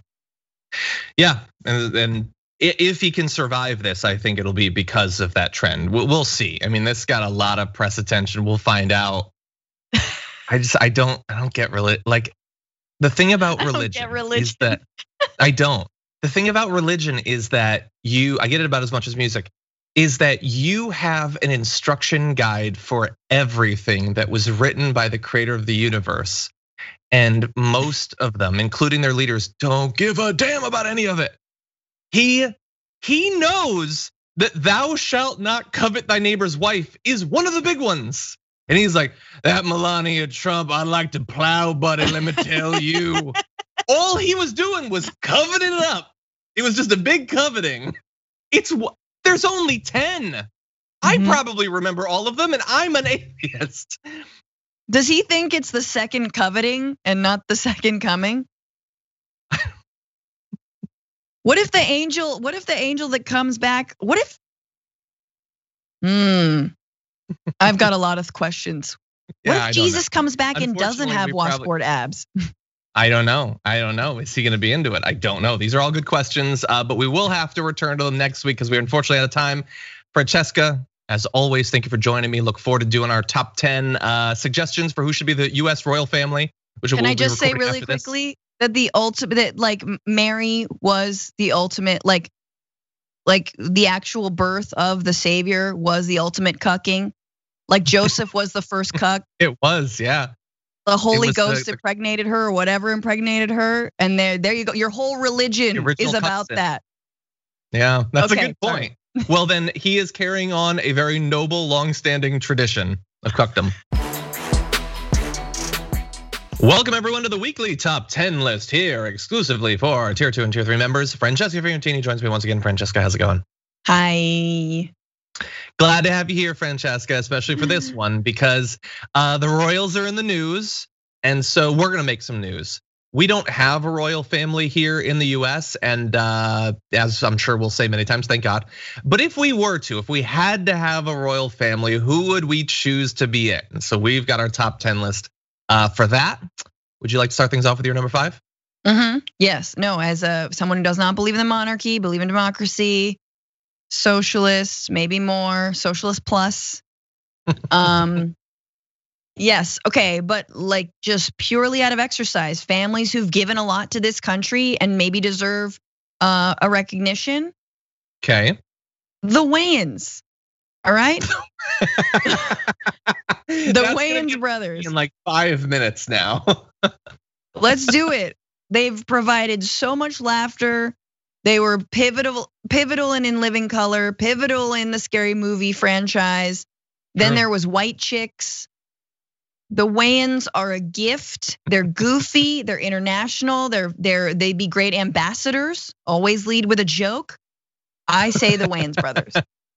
A: and if he can survive this, I think it'll be because of that trend. We'll see. I mean, this got a lot of press attention. We'll find out. I don't get the thing about religion is that I don't. The thing about religion is that I get it about as much as music, is that you have an instruction guide for everything that was written by the creator of the universe. And most of them, including their leaders, don't give a damn about any of it. He knows that thou shalt not covet thy neighbor's wife is one of the big ones. And he's like, that Melania Trump, I'd like to plow, buddy, let me tell you. All he was doing was coveting it up. It was just a big coveting. There's only 10. I probably remember all of them, and I'm an atheist.
B: Does he think it's the second coveting and not the second coming? What if the angel that comes back, what if? I've got a lot of questions. What if Jesus comes back and doesn't have washboard abs?
A: I don't know. Is he going to be into it? I don't know. These are all good questions, but we will have to return to them next week because we're unfortunately out of time. Francesca, as always, thank you for joining me. Look forward to doing our top 10 suggestions for who should be the U.S. royal family.
B: Can I just say really quickly that the ultimate, that like Mary was the ultimate, like the actual birth of the Savior was the ultimate cucking. Like Joseph was the first cuck.
A: It was, yeah.
B: The Holy Ghost impregnated her, or whatever impregnated her, and there you go. Your whole religion is about that.
A: Yeah, that's a good point. Well, then he is carrying on a very noble, long-standing tradition of cuckdom. Welcome everyone to the weekly top 10 list here, exclusively for tier 2 and tier 3 members. Francesca Fiorentini joins me once again. Francesca, how's it going?
B: Hi.
A: Glad to have you here, Francesca, especially for this one, because the royals are in the news, and so we're gonna make some news. We don't have a royal family here in the US, and as I'm sure we'll say many times, thank God. But if we had to have a royal family, who would we choose to be it? And so we've got our top 10 list for that. Would you like to start things off with your number 5?
B: Yes, no, as someone who does not believe in the monarchy, believe in democracy, socialist, maybe more, socialist plus. Yes, okay, but like just purely out of exercise, families who've given a lot to this country and maybe deserve a recognition.
A: Okay.
B: The Wayans, all right? The Wayans brothers.
A: In like 5 minutes now.
B: Let's do it. They've provided so much laughter. They were pivotal in In Living Color, pivotal in the Scary Movie franchise. Then there was White Chicks. The Wayans are a gift. They're goofy, they're international, they'd be great ambassadors, always lead with a joke. I say the Wayans brothers.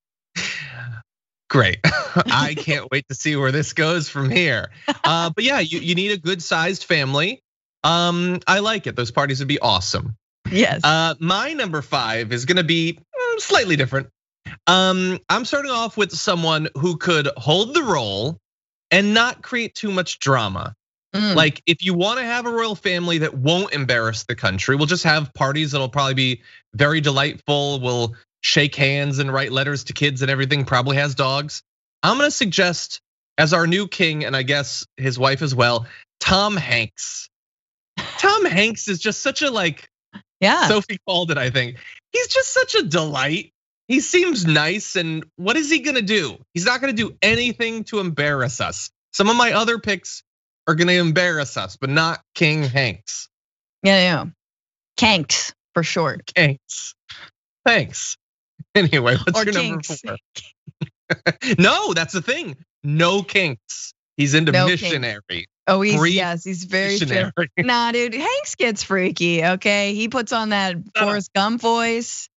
A: Great. I can't wait to see where this goes from here. But yeah, you need a good sized family. I like it. Those parties would be awesome.
B: Yes.
A: My number 5 is gonna be slightly different. I'm starting off with someone who could hold the role and not create too much drama. Like if you wanna have a royal family that won't embarrass the country, we'll just have parties that'll probably be very delightful. We'll shake hands and write letters to kids and everything, probably has dogs. I'm gonna suggest as our new king, and I guess his wife as well, Tom Hanks. Tom Hanks is just such a Sophie called it, I think. He's just such a delight. He seems nice, and what is he gonna do? He's not gonna do anything to embarrass us. Some of my other picks are gonna embarrass us, but not King Hanks.
B: Yeah. Kanks for short.
A: Kanks. Thanks. Anyway, what's your number 4? No, that's the thing. No kinks. He's into missionary.
B: Oh, he's very missionary. Nah, dude, Hanks gets freaky, okay? He puts on that Forrest Gump voice.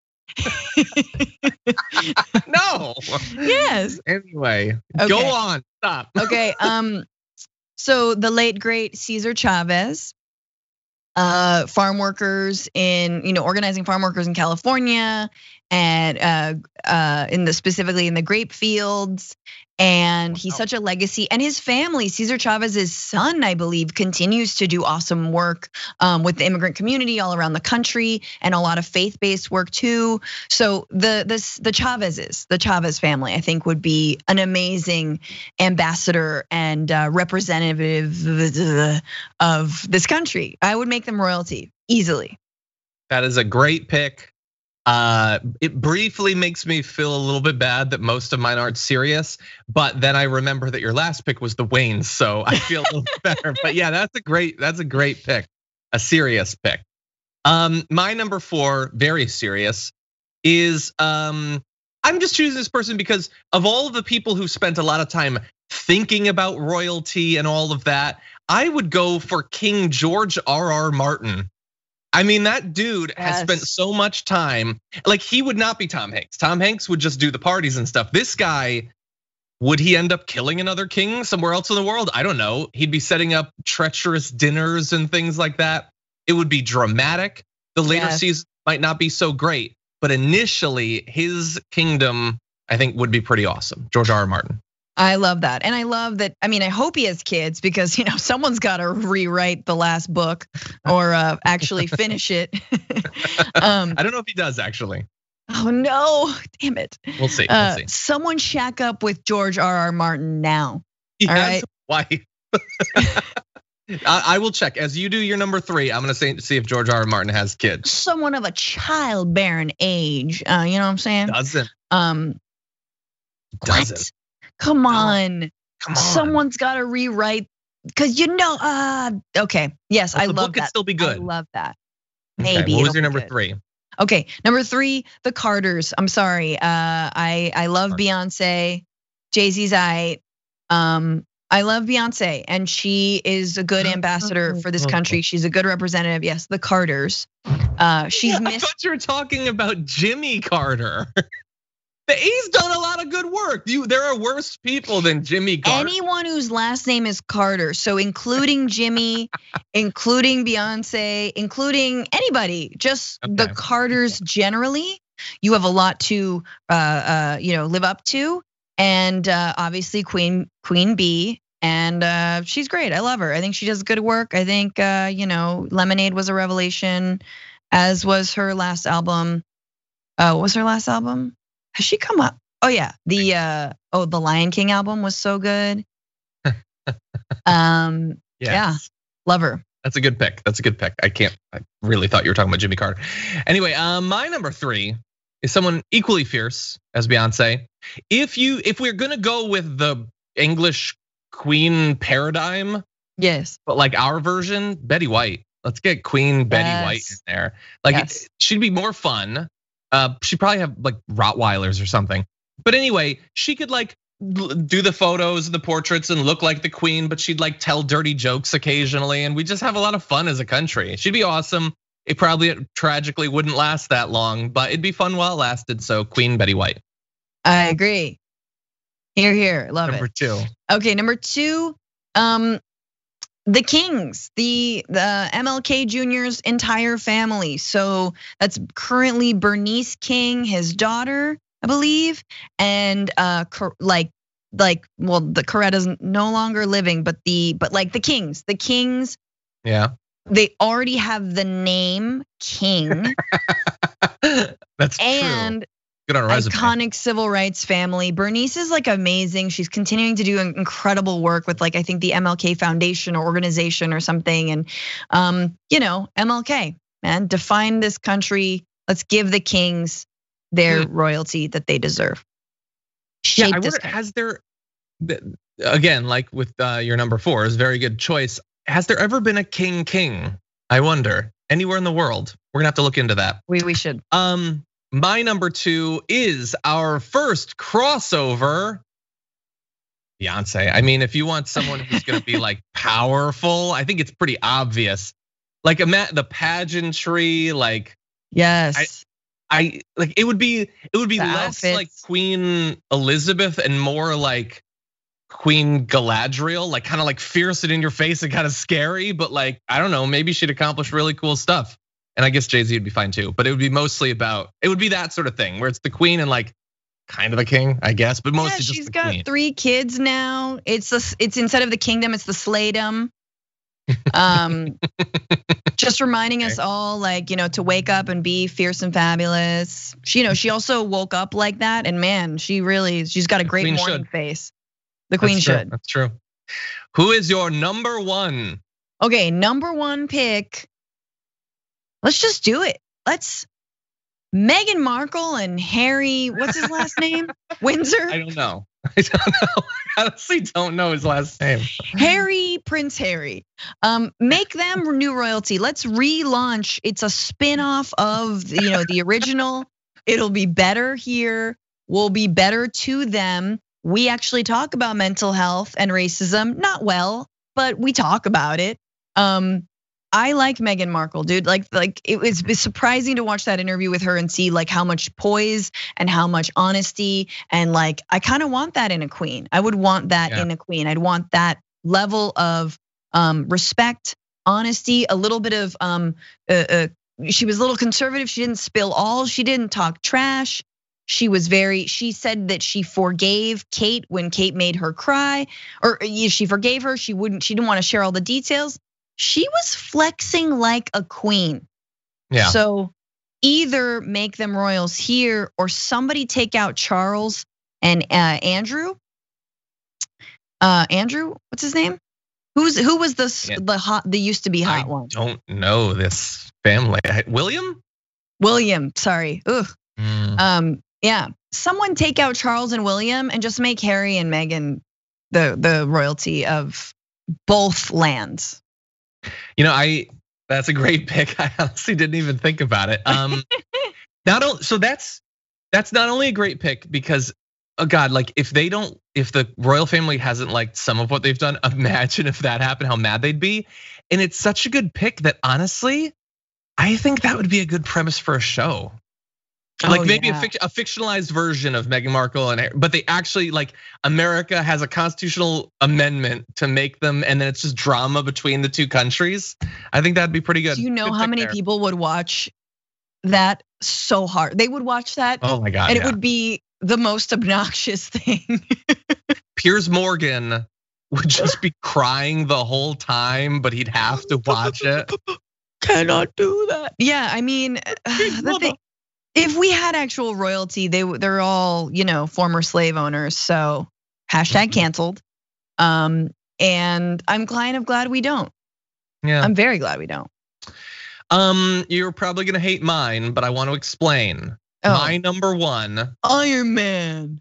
A: No.
B: Yes.
A: Anyway, go on. Stop.
B: Okay. So the late great Cesar Chavez, farm workers organizing farm workers in California, and specifically in the grape fields. And he's such a legacy, and his family, Cesar Chavez's son, I believe, continues to do awesome work with the immigrant community all around the country, and a lot of faith-based work too. So the Chavez family, I think, would be an amazing ambassador and representative of this country. I would make them royalty easily.
A: That is a great pick. It briefly makes me feel a little bit bad that most of mine aren't serious, but then I remember that your last pick was the Wayans, so I feel a little bit better. But yeah, that's a great pick, a serious pick. My number 4, very serious, is I'm just choosing this person because of all of the people who spent a lot of time thinking about royalty and all of that. I would go for King George R.R. Martin. I mean, that dude has spent so much time, like he would not be Tom Hanks. Tom Hanks would just do the parties and stuff. This guy, would he end up killing another king somewhere else in the world? I don't know. He'd be setting up treacherous dinners and things like that. It would be dramatic. The later seasons might not be so great, but initially his kingdom, I think, would be pretty awesome. George R.R. Martin.
B: I love that. And I love that. I mean, I hope he has kids because, someone's got to rewrite the last book or actually finish it.
A: I don't know if he does actually.
B: Oh no, damn it.
A: We'll see.
B: Someone shack up with George R.R. Martin now.
A: He
B: all
A: has
B: right.
A: a wife. I will check. As you do your number 3, I'm gonna see if George R.R. Martin has kids.
B: Someone of a childbearing age. You know what I'm saying?
A: Doesn't.
B: What? Come on. Someone's got to rewrite because okay. Yes, I love that.
A: The book could still be good.
B: I love that.
A: Okay,
B: Maybe.
A: what was your number 3?
B: Okay, number 3, the Carters. I'm sorry. I love Beyonce. Jay-Z's I love Beyonce, and she is a good ambassador for this country. She's a good representative. Yes, the Carters.
A: I thought you were talking about Jimmy Carter. He's done a lot of good work. There are worse people than Jimmy Carter.
B: Anyone whose last name is Carter, so including Jimmy, including Beyonce, including anybody, just the Carters generally, you have a lot to live up to. And obviously Queen Bee, and she's great. I love her. I think she does good work. I think Lemonade was a revelation, as was her last album. What was her last album? Has she come up? Oh yeah, the Lion King album was so good. Yeah, love her.
A: That's a good pick. I really thought you were talking about Jimmy Carter. Anyway, my number 3 is someone equally fierce as Beyonce. If we're gonna go with the English Queen paradigm,
B: yes,
A: but like our version, Betty White. Let's get Queen Betty White in there. She'd be more fun. She'd probably have like Rottweilers or something. But anyway, she could like do the photos and the portraits and look like the queen, but she'd like tell dirty jokes occasionally, and we just have a lot of fun as a country. She'd be awesome. It probably tragically wouldn't last that long, but it'd be fun while it lasted. So Queen Betty White.
B: I agree. Here, love it.
A: Number 2.
B: Okay, number 2, the Kings, the MLK Jr.'s entire family. So that's currently Bernice King, his daughter, I believe, and the Coretta's no longer living, but the Kings.
A: Yeah.
B: They already have the name King.
A: That's true.
B: And
A: good on a resume.
B: Iconic civil rights family. Bernice is like amazing. She's continuing to do incredible work with like I think the MLK Foundation or organization or something. And MLK, man, define this country. Let's give the Kings their royalty that they deserve.
A: I wonder, has there, again, like with your number 4 is a very good choice. Has there ever been a king? I wonder. Anywhere in the world. We're gonna have to look into that.
B: We should.
A: My number 2 is our first crossover, Beyonce. I mean, if you want someone who's gonna be like powerful, I think it's pretty obvious. Like the pageantry, like
B: yes.
A: I like it would be
B: the
A: less
B: outfits.
A: like Queen Elizabeth and more like Queen Galadriel, like kind of like fierce and in your face and kind of scary, but like I don't know, maybe she'd accomplish really cool stuff. And I guess Jay-Z would be fine too, but it would be mostly it would be that sort of thing where it's the queen and like kind of the king, I guess, but mostly just the queen.
B: She's got 3 kids now. It's instead of the kingdom, it's the slaydom. Just reminding us all like, to wake up and be fierce and fabulous. She also woke up like that, and man, she's got a great morning face. The queen should.
A: That's true. Who is your number 1?
B: Okay, number 1 pick. Let's just do it. Meghan Markle and Harry, what's his last name? Windsor?
A: I don't know. I honestly don't know his last name.
B: Prince Harry. Make them new royalty. Let's relaunch. It's a spin-off of the original. It'll be better here. We'll be better to them. We actually talk about mental health and racism, not well, but we talk about it. I like Meghan Markle, dude. Like it was surprising to watch that interview with her and see like how much poise and how much honesty, and like I kind of want that in a queen. I would want that in a queen. I'd want that level of respect, honesty, a little bit of she was a little conservative. She didn't spill all. She didn't talk trash. She said that she forgave Kate when Kate made her cry, or she forgave her. She didn't want to share all the details. She was flexing like a queen.
A: Yeah.
B: So either make them royals here, or somebody take out Charles and Andrew. Andrew, what's his name? Who was the used to be hot one?
A: I don't know this family. William,
B: sorry. Ugh. Yeah, someone take out Charles and William and just make Harry and Meghan the royalty of both lands.
A: That's a great pick. I honestly didn't even think about it. So that's not only a great pick because, oh God, like if the royal family hasn't liked some of what they've done, imagine if that happened, how mad they'd be. And it's such a good pick that honestly, I think that would be a good premise for a show. Like maybe a fictionalized version of Meghan Markle, but they actually like America has a constitutional amendment to make them, and then it's just drama between the two countries. I think that'd be pretty good.
B: Do you know how many people would watch that so hard? They would watch that.
A: Oh my God.
B: And it would be the most obnoxious thing.
A: Piers Morgan would just be crying the whole time, but he'd have to watch it.
B: Cannot do that. Yeah, I mean, the thing. If we had actual royalty, they're all, former slave owners. So hashtag canceled. And I'm kind of glad we don't.
A: Yeah,
B: I'm very glad we don't.
A: You're probably gonna hate mine, but I want to explain. My number one,
B: Iron Man.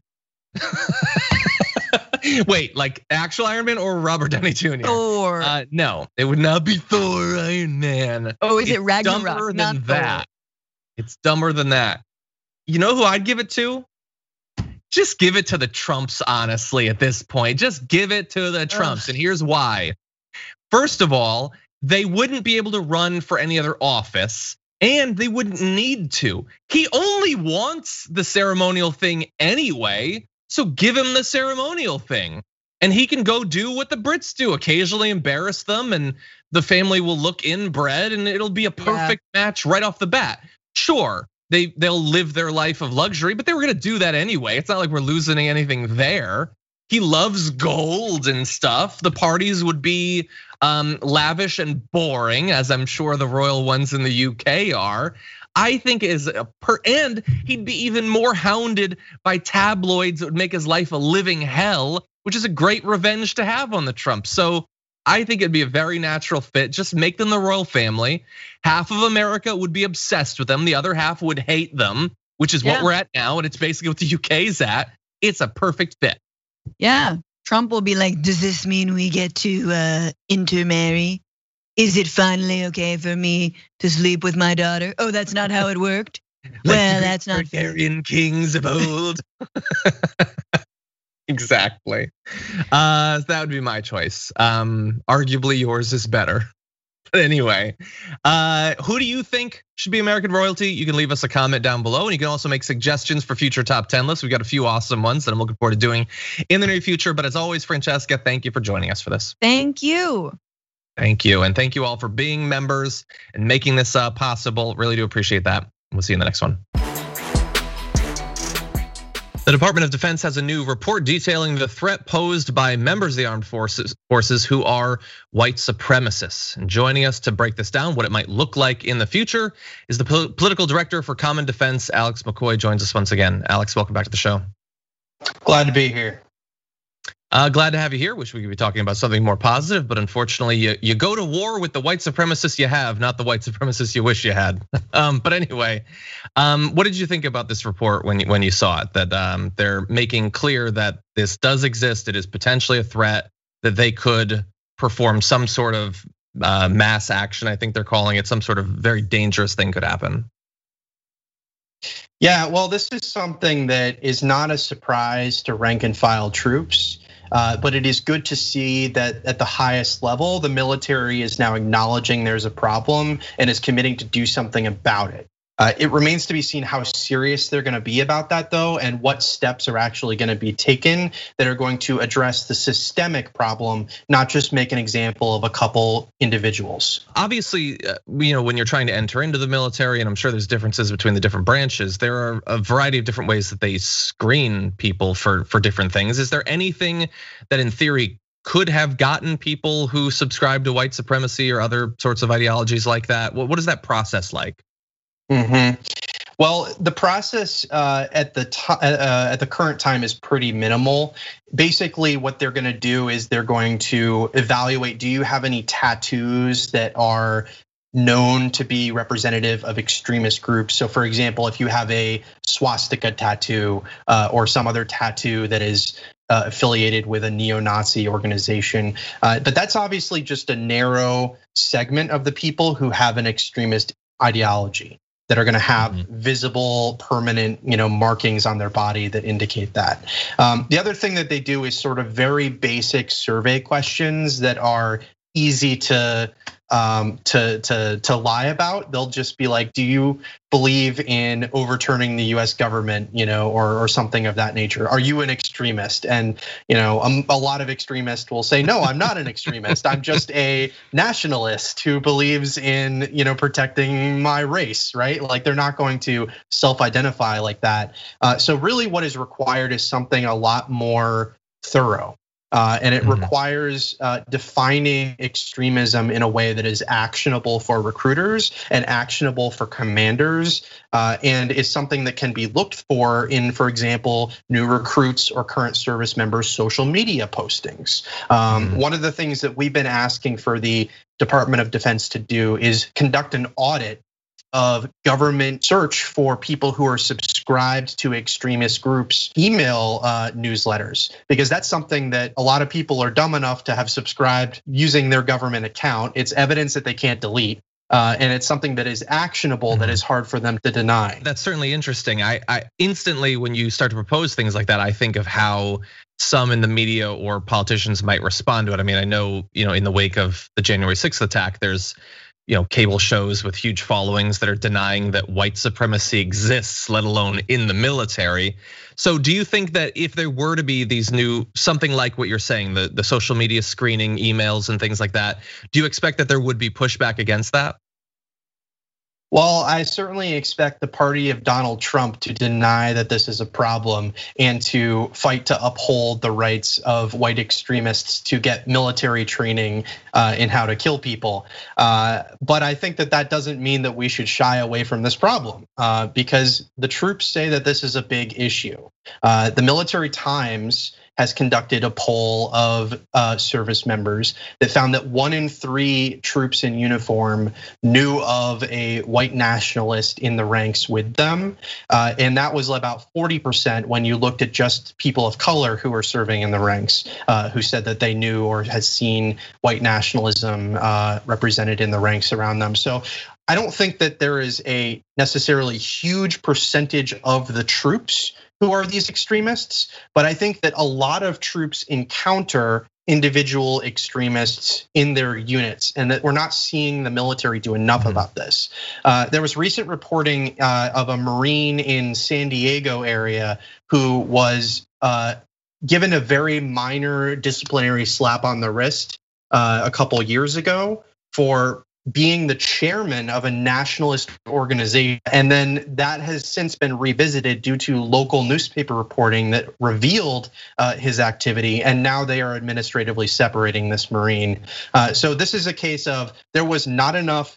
A: Wait, like actual Iron Man or Robert Downey Jr.?
B: Thor.
A: No, it would not be Thor Iron Man.
B: Oh, is it Ragnarok?
A: Dumber than that. It's dumber than that. You know who I'd give it to? Just give it to the Trumps, honestly, at this point. Just give it to the Trumps, and here's why. First of all, they wouldn't be able to run for any other office, and they wouldn't need to. He only wants the ceremonial thing anyway, so give him the ceremonial thing. And he can go do what the Brits do, occasionally embarrass them, and the family will look inbred, and it'll be a perfect match right off the bat. Sure, they'll live their life of luxury, but they were gonna do that anyway. It's not like we're losing anything there. He loves gold and stuff. The parties would be lavish and boring, as I'm sure the royal ones in the UK are. I think and he'd be even more hounded by tabloids that would make his life a living hell, which is a great revenge to have on the Trumps. So I think it'd be a very natural fit. Just make them the royal family. Half of America would be obsessed with them. The other half would hate them, which is what we're at now. And it's basically what the UK's at. It's a perfect fit.
B: Yeah, Trump will be like, does this mean we get to intermarry? Is it finally okay for me to sleep with my daughter? Oh, that's not how it worked? Well, that's not
A: Targaryen kings of old. Exactly. That would be my choice. Arguably yours is better. But anyway, who do you think should be American royalty? You can leave us a comment down below, and you can also make suggestions for future top 10 lists. We've got a few awesome ones that I'm looking forward to doing in the near future. But as always, Francesca, thank you for joining us for this.
B: Thank you.
A: Thank you, and thank you all for being members and making this possible. Really do appreciate that. We'll see you in the next one. The Department of Defense has a new report detailing the threat posed by members of the armed forces who are white supremacists. And joining us to break this down, what it might look like in the future, is the political director for Common Defense, Alex McCoy, joins us once again. Alex, welcome back to the show.
G: Glad to be here.
A: Glad to have you here. Wish we could be talking about something more positive, but unfortunately, you go to war with the white supremacists you have, not the white supremacists you wish you had. But anyway, what did you think about this report when you saw it? That they're making clear that this does exist. It is potentially a threat, that they could perform some sort of mass action. I think they're calling it some sort of very dangerous thing could happen.
G: Yeah, well, this is something that is not a surprise to rank and file troops. But it is good to see that at the highest level, the military is now acknowledging there's a problem and is committing to do something about it. It remains to be seen how serious they're going to be about that, though, and what steps are actually going to be taken that are going to address the systemic problem, not just make an example of a couple individuals.
A: Obviously, when you're trying to enter into the military, and I'm sure there's differences between the different branches, there are a variety of different ways that they screen people for different things. Is there anything that in theory could have gotten people who subscribe to white supremacy or other sorts of ideologies like that? What is that process like?
G: Well, the process at the current time is pretty minimal. Basically, what they're going to do is they're going to evaluate: do you have any tattoos that are known to be representative of extremist groups? So, for example, if you have a swastika tattoo or some other tattoo that is affiliated with a neo-Nazi organization, but that's obviously just a narrow segment of the people who have an extremist ideology that are going to have visible, permanent, markings on their body that indicate that. The other thing that they do is sort of very basic survey questions that are easy to lie about. They'll just be like, do you believe in overturning the US government, or something of that nature? Are you an extremist? And a lot of extremists will say, no, I'm not an extremist. I'm just a nationalist who believes in, protecting my race, right? Like, they're not going to self-identify like that. So really what is required is something a lot more thorough. And it requires defining extremism in a way that is actionable for recruiters and actionable for commanders, and is something that can be looked for in, for example, new recruits or current service members' social media postings. One of the things that we've been asking for the Department of Defense to do is conduct an audit of government search for people who are subscribed to extremist groups' email newsletters, because that's something that a lot of people are dumb enough to have subscribed using their government account. It's evidence that they can't delete. And it's something that is actionable, that is hard for them to deny.
A: That's certainly interesting. I instantly, when you start to propose things like that, I think of how some in the media or politicians might respond to it. I mean, I know, in the wake of the January 6th attack, there's cable shows with huge followings that are denying that white supremacy exists, let alone in the military. So do you think that if there were to be these new, something like what you're saying, the social media screening, emails and things like that, do you expect that there would be pushback against that?
G: Well, I certainly expect the party of Donald Trump to deny that this is a problem and to fight to uphold the rights of white extremists to get military training in how to kill people. But I think that doesn't mean that we should shy away from this problem, because the troops say that this is a big issue. The Military Times has conducted a poll of service members that found that 1 in 3 troops in uniform knew of a white nationalist in the ranks with them. And that was about 40% when you looked at just people of color who were serving in the ranks, who said that they knew or had seen white nationalism represented in the ranks around them. So I don't think that there is a necessarily huge percentage of the troops who are these extremists, but I think that a lot of troops encounter individual extremists in their units, and that we're not seeing the military do enough about this. There was recent reporting of a Marine in San Diego area who was given a very minor disciplinary slap on the wrist a couple years ago for being the chairman of a nationalist organization. And then that has since been revisited due to local newspaper reporting that revealed his activity. And now they are administratively separating this Marine. So this is a case of there was not enough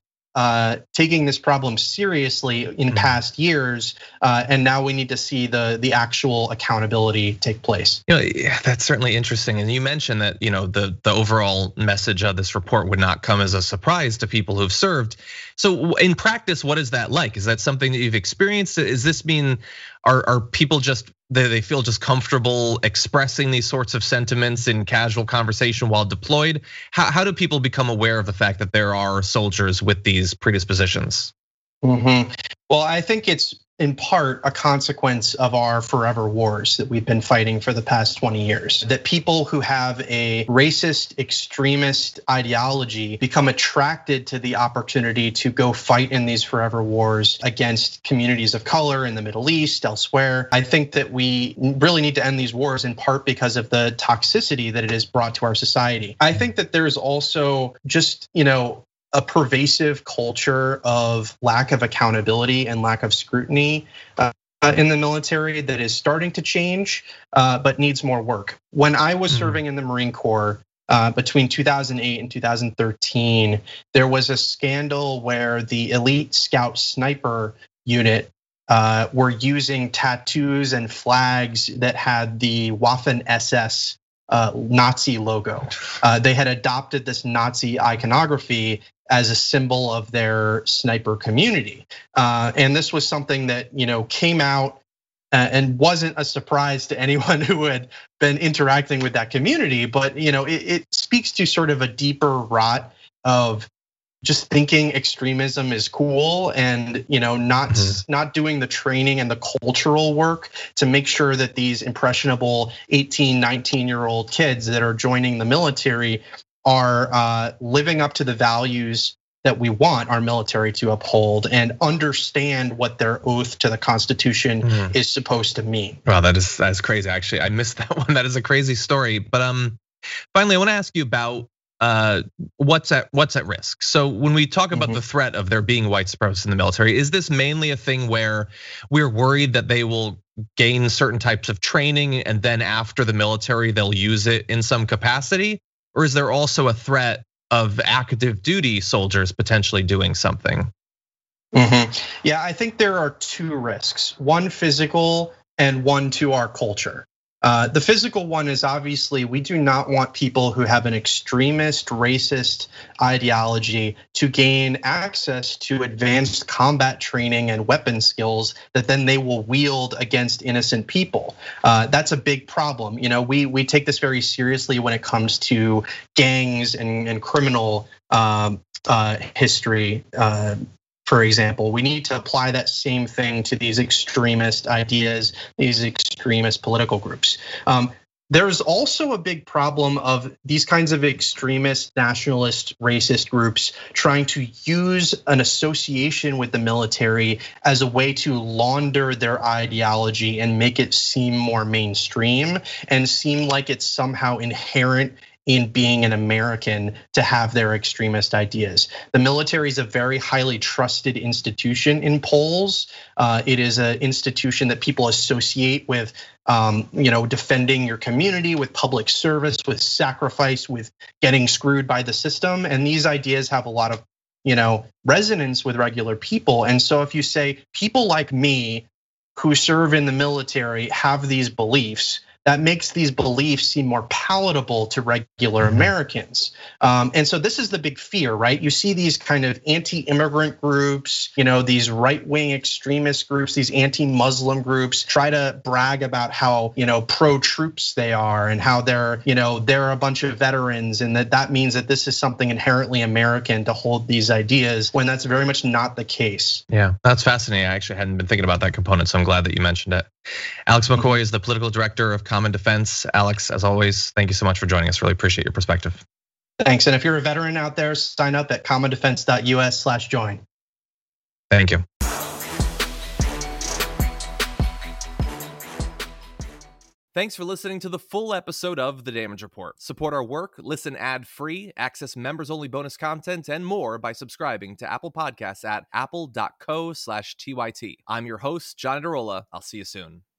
G: taking this problem seriously in past years, and now we need to see the actual accountability take place.
A: That's certainly interesting. And you mentioned that the overall message of this report would not come as a surprise to people who've served. So in practice, what is that like? Is that something that you've experienced? Does this mean are people just they feel just comfortable expressing these sorts of sentiments in casual conversation while deployed? How do people become aware of the fact that there are soldiers with these predispositions?
G: Well, I think it's in part a consequence of our forever wars that we've been fighting for the past 20 years. That people who have a racist, extremist ideology become attracted to the opportunity to go fight in these forever wars against communities of color in the Middle East, elsewhere. I think that we really need to end these wars in part because of the toxicity that it has brought to our society. I think that there's also just, a pervasive culture of lack of accountability and lack of scrutiny in the military that is starting to change, but needs more work. When I was serving in the Marine Corps between 2008 and 2013, there was a scandal where the elite scout sniper unit were using tattoos and flags that had the Waffen-SS Nazi logo. They had adopted this Nazi iconography as a symbol of their sniper community. And this was something that, came out and wasn't a surprise to anyone who had been interacting with that community. But, it speaks to sort of a deeper rot of just thinking extremism is cool and not doing the training and the cultural work to make sure that these impressionable 18, 19-year-old kids that are joining the military are living up to the values that we want our military to uphold and understand what their oath to the Constitution is supposed to mean.
A: Wow, that's crazy. Actually, I missed that one. That is a crazy story. But finally, I want to ask you about what's at risk. So when we talk about the threat of there being white supremacists in the military, is this mainly a thing where we're worried that they will gain certain types of training and then after the military they'll use it in some capacity? Or is there also a threat of active duty soldiers potentially doing something?
G: Yeah, I think there are two risks, one physical and one to our culture. The physical one is obviously we do not want people who have an extremist, racist ideology to gain access to advanced combat training and weapon skills that then they will wield against innocent people. That's a big problem. We take this very seriously when it comes to gangs and criminal history. For example, we need to apply that same thing to these extremist ideas, these extremist political groups. There's also a big problem of these kinds of extremist, nationalist, racist groups trying to use an association with the military as a way to launder their ideology and make it seem more mainstream and seem like it's somehow inherent in being an American to have their extremist ideas. The military is a very highly trusted institution in polls. It is an institution that people associate with, defending your community, with public service, with sacrifice, with getting screwed by the system. And these ideas have a lot of, resonance with regular people. And so if you say people like me who serve in the military have these beliefs, that makes these beliefs seem more palatable to regular Americans. And so this is the big fear, right? You see these kind of anti-immigrant groups, these right-wing extremist groups, these anti-Muslim groups try to brag about how, pro-troops they are and how they're a bunch of veterans and that means that this is something inherently American to hold these ideas when that's very much not the case.
A: Yeah, that's fascinating. I actually hadn't been thinking about that component, so I'm glad that you mentioned it. Alex McCoy is the political director of Common Defense. Alex, as always, thank you so much for joining us. Really appreciate your perspective.
G: Thanks, and if you're a veteran out there, sign up at commondefense.us/join.
A: Thank you.
C: Thanks for listening to the full episode of The Damage Report. Support our work, listen ad-free, access members-only bonus content, and more by subscribing to Apple Podcasts at apple.co/TYT. I'm your host, John Adarola. I'll see you soon.